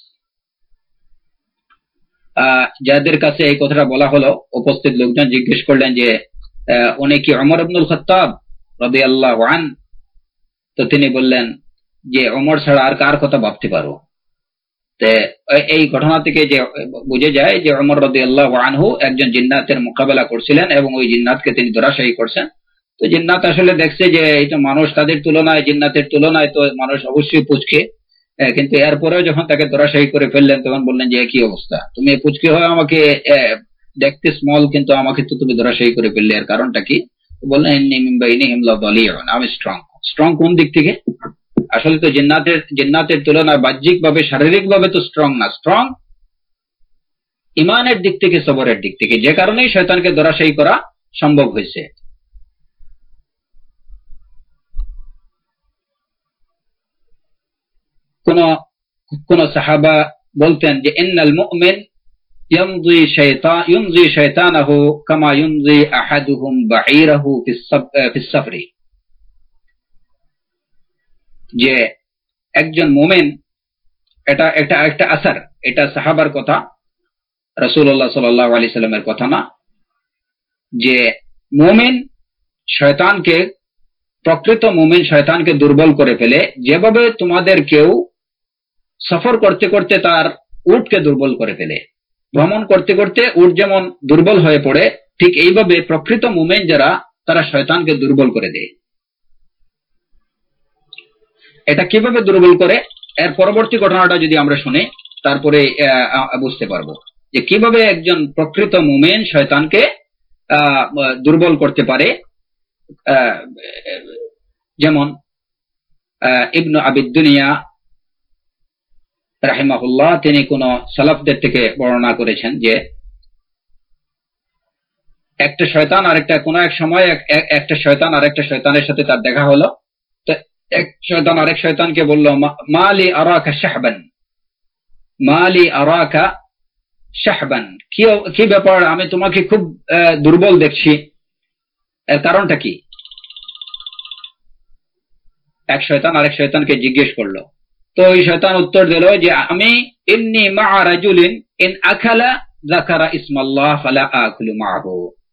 যাদের কাছে এই কথাটা বলা হলো, উপস্থিত লোকজন জিজ্ঞেস করলেন যে উনি কি ওমর ইবনুল খাত্তাব রাদিয়াল্লাহু আনহু? তো তিনি বললেন যে ওমর ছাড়া আর কার কথা ভাবতে পারো? এই ঘটনা থেকে যে বুঝে যায় যে ওমর রাদিয়াল্লাহু আনহু একজন জিন্নাতের মোকাবেলা করছিলেন এবং ওই জিন্নাতকে তিনি ধরাশায়ী করছেন। তো জিন্নাত আসলে দেখছে যে এটা মানুষ, তাদের তুলনায়, জিন্নাতের তুলনায় তো মানুষ অবশ্যই পুচকে, কিন্তু এরপরেও যখন তাকে ধরাশায়ী করে ফেললেন তখন বললেন যে একই অবস্থা, তুমি পুচকে হয় আমাকে দেখতে স্মল, কিন্তু আমাকে তো তুমি ধরাশায়ী করে ফেললে, এর কারণটা কি? বললেন ইন্নী মিন বাইনিহিম লা দালিউন, আমি স্ট্রং। স্ট্রং কোন দিক থেকে? আসলে তো জিন্নাতের জিন্নাতের তুলনায় বাহ্যিক ভাবে, শারীরিক ভাবে তো স্ট্রং না, স্ট্রং ইমানের দিক থেকে, সবরের দিক থেকে, যে কারণেই শয়তানকে ধরাশায়ী করা সম্ভব হয়েছে। কোন কোন সাহাবা বলতেন যে ইন্নাল মুমিন ইয়ামজি শাইতান ইউমজি শাইতানাহু কামা ইউমজি আহাদুহুম বাঈরাহু ফিস সাফরি, যে একজন মুমিন, এটা একটা একটা আসার, এটা সাহাবার কথা, রাসূলুল্লাহ সাল্লাল্লাহু আলাইহি সাল্লামের কথা না, যে মুমিন শয়তানকে, প্রকৃত মুমিন শয়তানকে দুর্বল করে ফেলে, যেভাবে তোমাদের কেউ সফর করতে করতে তার উটকে দুর্বল করে ফেলে, ভ্রমণ করতে করতে উট যেমন দুর্বল হয়ে পড়ে, ঠিক এইভাবে প্রকৃত মুমিন যারা, তারা শয়তানকে দুর্বল করে দেয়। এটা কিভাবে দুর্বল করে, এর পরবর্তী ঘটনাটা যদি আমরা শুনি তারপরে বুঝতে পারবো যে কিভাবে একজন প্রকৃত মুমিন শয়তানকে দুর্বল করতে পারে। যেমন ইবনু আবিদ দুনিয়া রাহিমাহুল্লাহ, তিনি কোন সালাফদের থেকে বর্ণনা করেছেন যে একটা শয়তান আরেকটা, কোন এক সময় একটা শয়তান আরেকটা শয়তানের সাথে তার দেখা হলো, তো এক শয়তান আরেক শয়তানকে বলল, মালি আরাকা শাহবান, মালি আরাকা শাহবান, কি ব্যাপার, আমি তোমাকে খুব দুর্বল দেখছি, এর কারণটা কি? এক শয়তান আরেক শয়তানকে জিজ্ঞেস করলো, তো ওই শয়তান উত্তর দিল যে আমি ইন্নী মা রাজুলিন ইন আকালা যাকারা ইসমাল্লাহ ফালা আকুলু মাহু,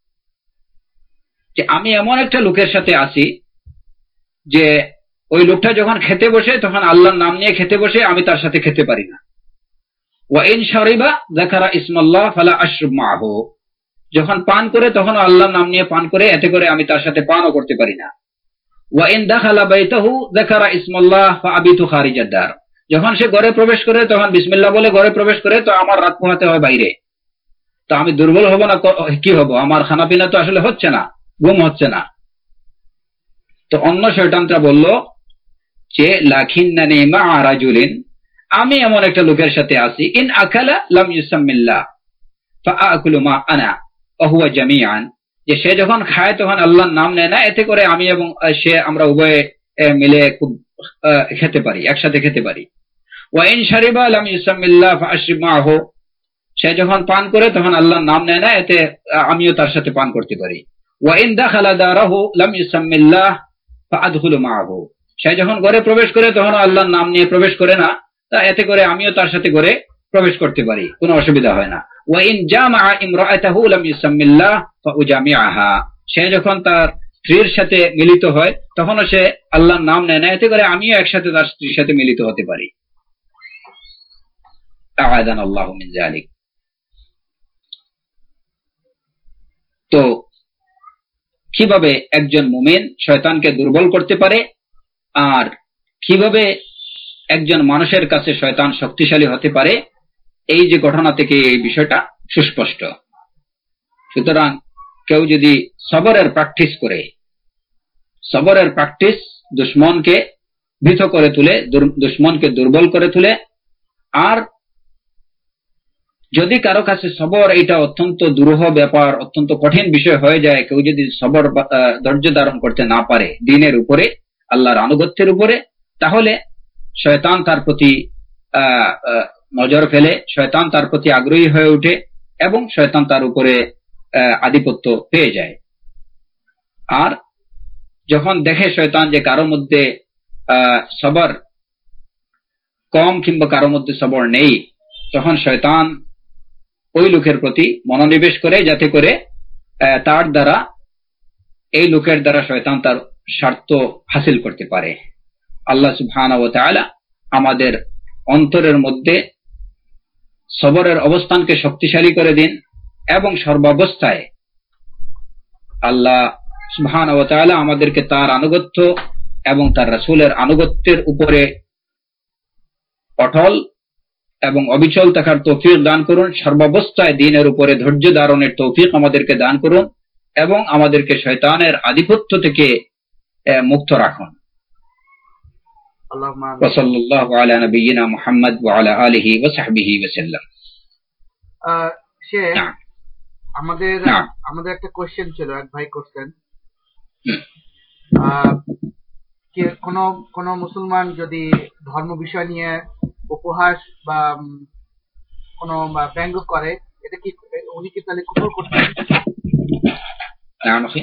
যে আমি এমন একটা লোকের সাথে আছি যে ওই লোকটা যখন খেতে বসে তখন আল্লাহর নাম নিয়ে খেতে বসে, আমি তার সাথে খেতে পারি না। ওয়া ইন শারিবা যাকারা ইসমাল্লাহ ফালা আশরব মাহু, যখন পান করে তখন আল্লাহর নাম নিয়ে পান করে, এতে করে আমি তার সাথে পানও করতে পারি না। ওয়া ইন দাখালা বাইতাহু যাকারা ইসমাল্লাহ ফাআবিতু খারিজাদ দার, যখন সে ঘরে প্রবেশ করে তখন বিসমিল্লাহ বলে ঘরে প্রবেশ করে, তো আমার রাত পোহাতে হয় বাইরে, তো আমি দুর্বল হব না? কি হব? আমার খানা পিনা তো আসলে হচ্ছে না, ঘুম হচ্ছে না। তো অন্য শয়তানটা বলল যে লাকিন্নানি মা রাজুলিন, আমি এমন একটা লোকের সাথে আছি, ইন আকালা লাম ইউসাম্মিল্লাহ ফাআকুলু মা আনা ওয়া হুয়া জামিআন, যে সে যখন খায় তখন আল্লাহর নাম নেয় না, এতে করে আমি এবং সে, আমরা উভয়ে মিলে খুব খেতে পারি, একসাথে খেতে পারি। ওয়া ইন শারিবা লাম ইউসাম্মিল্লাহ ফাআশরিব মাহু, সে যখন পান করে তখন আল্লাহর নাম নেয় না, এতে আমিও তার সাথে পান করতে পারি। ওয়া ইন দাখালা দারাহু লাম ইউসাম্মিল্লাহ ফাআদখুলু মাহু, সে যখন ঘরে প্রবেশ করে তখন আল্লাহর নাম নিয়ে প্রবেশ করে না, তা এতে করে আমিও তার সাথে ঘরে প্রবেশ করতে পারি, কোনো অসুবিধা হয় না। ওয়া ইন জামাআ ইমরাআতাহু লাম ইউসাম্মিল্লাহ ফাউজামিআহা, সে যখন তার স্ত্রীর সাথে মিলিত হয় তখনও সে আল্লাহর নাম নেয় না, এতে করে আমিও একসাথে তার স্ত্রীর সাথে মিলিত হতে পারি। আ'আদানাল্লাহু মিন যালিক। তো কিভাবে একজন মুমিন শয়তানকে দুর্বল করতে পারে, আর কিভাবে একজন মানুষের কাছে শয়তান শক্তিশালী হতে পারে, এই যে ঘটনা থেকে এই বিষয়টা সুস্পষ্ট। সুতরাং কেউ যদি সবরের প্র্যাকটিস করে, সবরের প্র্যাকটিস দুশমনকে ভীত করে তুলে, দুশমনকে দুর্বল করে তুলে। আর যদি কারো কাছে সবর এটা অত্যন্ত দুরূহ ব্যাপার, অত্যন্ত কঠিন বিষয় হয়ে যায়, কেউ যদি সবর ধৈর্য ধারণ করতে না পারে দ্বীনের উপরে, আল্লাহর আনুগত্যের উপরে, তাহলে শয়তান তার প্রতি নজর ফেলে, শয়তান তার প্রতি আগ্রহী হয়ে ওঠে এবং শয়তান তার উপরে আধিপত্য পেয়ে যায়। আর যখন দেখে শয়তান যে কারো মধ্যে সবর কম কিংবা কারো মধ্যে সবর নেই, তখন শয়তান ওই লোকের প্রতি মনোনিবেশ করে, যাতে করে তার দ্বারা, এই লোকের দ্বারা শয়তান তার স্বার্থ হাসিল করতে পারে। আল্লাহ সুবহানাহু ওয়া তাআলা আমাদের অন্তরের মধ্যে সবরের অবস্থানকে শক্তিশালী করে দিন এবং সর্বাবস্থায় আল্লাহ সুবহানাহু ওয়া তাআলা আমাদেরকে তার আনুগত্য এবং তার রাসূলের আনুগত্যের উপরে অটল এবং অবিচল থাকার তৌফিক দান করুন। সর্বাবস্থায় দ্বীনের উপরে ধৈর্য ধারণের তৌফিক আমাদেরকে দান করুন এবং আমাদেরকে শয়তানের আধিপত্য থেকে মুক্ত রাখুন। ওয়া সাল্লাল্লাহু আলা নবিয়িনা মুহাম্মদ ওয়া আলা আলিহি ওয়া সাহবিহি ওয়া সাল্লাম। সে না আমাদের না আমাদের একটা কোশ্চেন ছিল, এক ভাই করছেন, হুম, আহ, কে কোনো কোনো মুসলমান যদি ধর্ম বিষয় নিয়ে উপহাস বা উম, কোনো বা ব্যঙ্গ করে, এটা কি উনি কি তাহলে কুফর করছেন? نعم أخي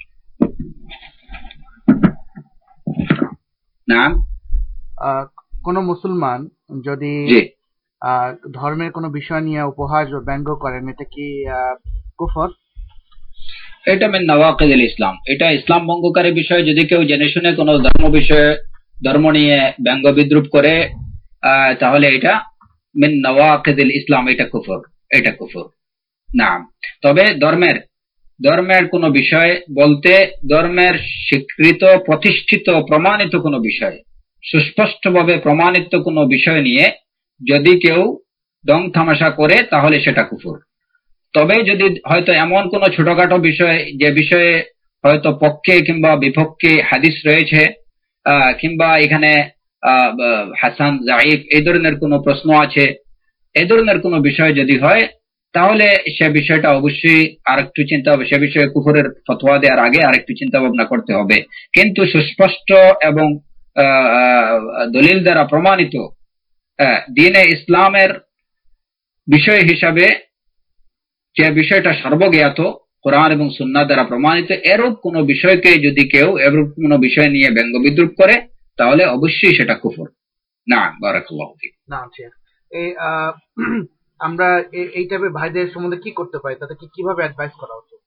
نعم আহ, কোনো মুসলমান যদি জি আহ, ধর্মের কোনো বিষয় নিয়ে উপহাস বা ব্যঙ্গ করেন, এটা কি আহ, কুফর? এটা মিন নওয়াকিদিল ইসলাম, এটা ইসলাম ভঙ্গকারী বিষয়। যদি কেউ জেনে শুনে কোনো ধর্ম বিষয়ে ধর্ম নিয়ে ব্যঙ্গ বিদ্রুপ করে আহ, তাহলে এটা মিন নওয়াকিদিল ইসলাম, এটা কুফর, এটা কুফর। না, তবে ধর্মের ধর্মের কোনো বিষয় বলতে ধর্মের স্বীকৃত প্রতিষ্ঠিত প্রমাণিত কোনো বিষয়, সুস্পষ্টভাবে প্রমাণিত কোনো বিষয় নিয়ে যদি কেউ দং তামাশা করে তাহলে সেটা কুফর। তবে যদি হয়তো এমন কোনো ছোটখাটো বিষয়, যে বিষয়ে হয়তো পক্ষে কিংবা বিপক্ষে হাদিস রয়েছে, আহ, কিংবা এখানে আহ, হাসান জাইফ এই ধরনের কোনো প্রশ্ন আছে, এই ধরনের কোনো বিষয় যদি হয় তাহলে সে বিষয়টা অবশ্যই আরেকটু চিন্তা হবে, সে বিষয়ে কুফরের ফতোয়া দেওয়ার আগে আরেকটু চিন্তা ভাবনা করতে হবে। কিন্তু সুস্পষ্ট এবং আহ, আহ, দলিল দ্বারা প্রমাণিত আহ, দ্বীনে ইসলামের বিষয় হিসাবে যে বিষয়টা সর্বজ্ঞাত কোরআন এবং সুন্নাহ দ্বারা প্রমাণিত, এরূপ কোনো বিষয়কে যদি কেউ এরূপ কোনো বিষয় নিয়ে ব্যঙ্গ বিদ্রুপ করে তাহলে অবশ্যই সেটা কুফর। না, বারাকাল্লাহু ফিক। না ঠিক। এই আহ, আমরা এই- এই টাইপের ভাইদের সম্বন্ধে কি করতে পারি, তাদেরকে কিভাবে অ্যাডভাইস করা উচিত?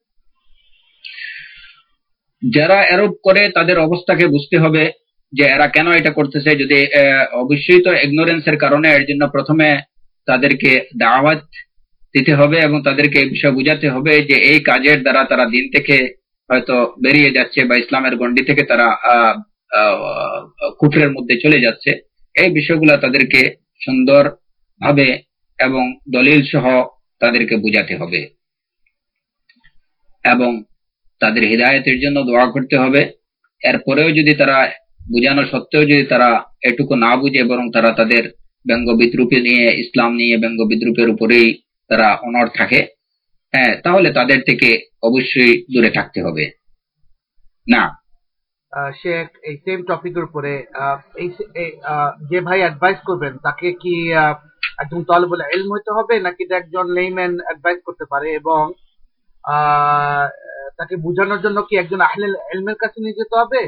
যারা এরূপ করে তাদের অবস্থাকে বুঝতে হবে যে এরা কেন এটা করতেছে। যদি আহ, অবশ্যই তো ইগনোরেন্সের কারণে, এর জন্য প্রথমে তাদেরকে দাওয়াত দিতে হবে এবং তাদেরকে এই বিষয় বুঝাতে হবে যে এই কাজের দ্বারা তারা দিন থেকে হয়তো বেরিয়ে যাচ্ছে বা ইসলামের গণ্ডি থেকে তারা আহ আহ, কুফরের মধ্যে চলে যাচ্ছে। এই বিষয়গুলো তাদেরকে সুন্দর ভাবে এবং দলিল সহ তাদেরকে বুঝাতে হবে এবং তাদের হৃদায়তের জন্য দোয়া করতে হবে। এরপরেও যদি তারা বুঝানো সত্ত্বেও যদি তারা এটুকু না বুঝে, বরং তারা তাদের ব্যঙ্গ বিদ্রুপে নিয়ে, ইসলাম নিয়ে ব্যঙ্গ বিদ্রুপের উপরেই তারা অনড় থাকে, হ্যাঁ, তাহলে তাদের থেকে অবশ্যই দূরে থাকতে হবে। না, আহ, সে এক- এই সেম টপিকের উপরে আহ, এই সে- এই, আহ, যে ভাই অ্যাডভাইস করবেন তাকে কি আহ, একজন তালিবুল ইলম হইতে হবে, নাকি এটা একজন লেইম্যান অ্যাডভাইস করতে পারে? এবং আহ, তাকে বোঝানোর জন্য কি একজন আহলে ইলমের কাছে নিয়ে যেতে হবে?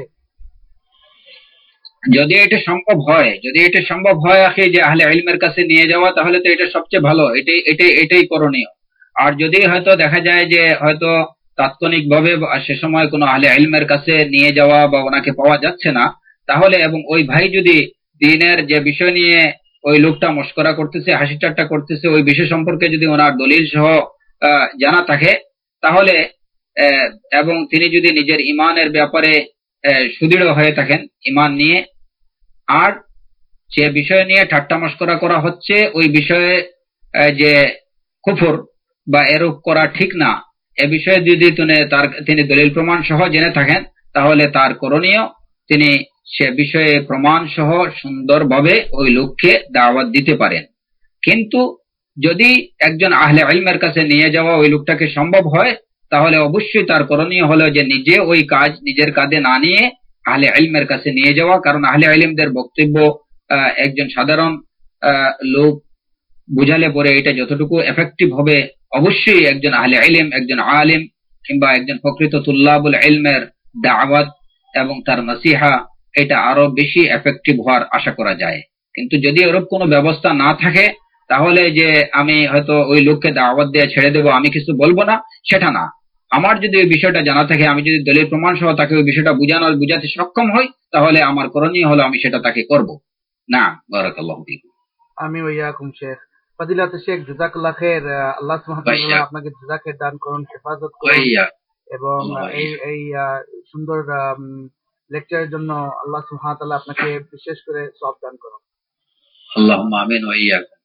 যদি এটা সম্ভব হয়, যদি এটা সম্ভব হয় আখি যে আহলে ইলমের কাছে নিয়ে যাওয়া, তাহলে তো এটা সবচেয়ে ভালো, এটাই এটাই এটাই করণীয়। আর যদি হয়তো দেখা যায় যে হয়তো তাৎক্ষণিক ভাবে সে সময় কোনো আহলে ইলমের কাছে নিয়ে যাওয়া বা ওনাকে পাওয়া যাচ্ছে না, তাহলে এবং ওই ভাই যদি দিনের যে বিষয় নিয়ে ওই লোকটা মস্করা করতেছে, হাসি ঠাট্টা করতেছে, ওই বিষয় সম্পর্কে যদি ওনার দলিল সহ আহ, জানা থাকে, তাহলে আহ, এবং তিনি যদি নিজের ইমানের ব্যাপারে আহ, সুদৃঢ় হয়ে থাকেন ইমান নিয়ে, আর যে বিষয় নিয়ে ঠাট্টা মস্করা করা হচ্ছে ওই বিষয়ে আহ, যে কুফর বা এরূপ করা ঠিক না, এ বিষয়ে যদি তিনি তার তিনি দলিল প্রমাণ সহ জেনে থাকেন, তাহলে তার করণীয় তিনি সে বিষয়ে প্রমাণ সহ সুন্দরভাবে ওই লোককে দাওয়াত দিতে পারেন। কিন্তু যদি একজন আহলে ইলমের কাছে নিয়ে যাওয়া ওই লোকটাকে সম্ভব হয়, তাহলে অবশ্যই তার করণীয় হলো যে নিজে ওই কাজ নিজের কাঁধে না নিয়ে আহলে ইলমের কাছে নিয়ে যাওয়া। কারণ আহলে ইলমদের বক্তব্য আহ, একজন সাধারণ আহ, লোক বুঝালে পরে এটা যতটুকু এফেক্টিভ হবে, অবশ্যই একজন আহলে ইলম, একজন আলিম কিংবা একজন প্রকৃত তুল্লাবুল ইলমের দাওয়াত এবং তার নসিহা এটা আরো বেশি এফেক্টিভ হওয়ার আশা করা যায়। কিন্তু যদি এরূপ কোনো ব্যবস্থা না থাকে, তাহলে যে আমি হয়তো ওই লোককে দাওয়াত দিয়ে ছেড়ে দেবো, আমি কিছু বলবো না, সেটা না। আমার যদি ওই বিষয়টা জানা থাকে, আমি যদি দলিল প্রমাণ সহ তাকে ওই বিষয়টা বুঝানোর বুঝাতে সক্ষম হই, তাহলে আমার করণীয় হলো আমি সেটা তাকে করব। না, বারাকাল্লাহু ফীকুম। আমি ওইয়াকুম শেখ। ফাদিলাতে শেখ, জাযাকাল্লাহ খাইর। আহ, আল্লাহ সুবহানাহু ওয়া তাআলা আপনাকে জাযাকে দান করুন, হেফাজত করুন, এবং এই এই আহ, সুন্দর লেকচারের জন্য আল্লাহ সুবহানাহু ওয়া তাআলা আপনাকে বিশেষ করে সওয়াব দান করুন। আল্লাহুম্মা আমিন ওয়া ইয়াকুম।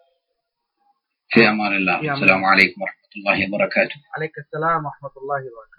ফি আমানিল্লাহ। আসসালামু আলাইকুম ওয়া রাহমাতুল্লাহি ওয়া বারাকাতুহু। আলাইকুম আসসালাম ওয়া রাহমাতুল্লাহি ওয়া বারাকাতুহু।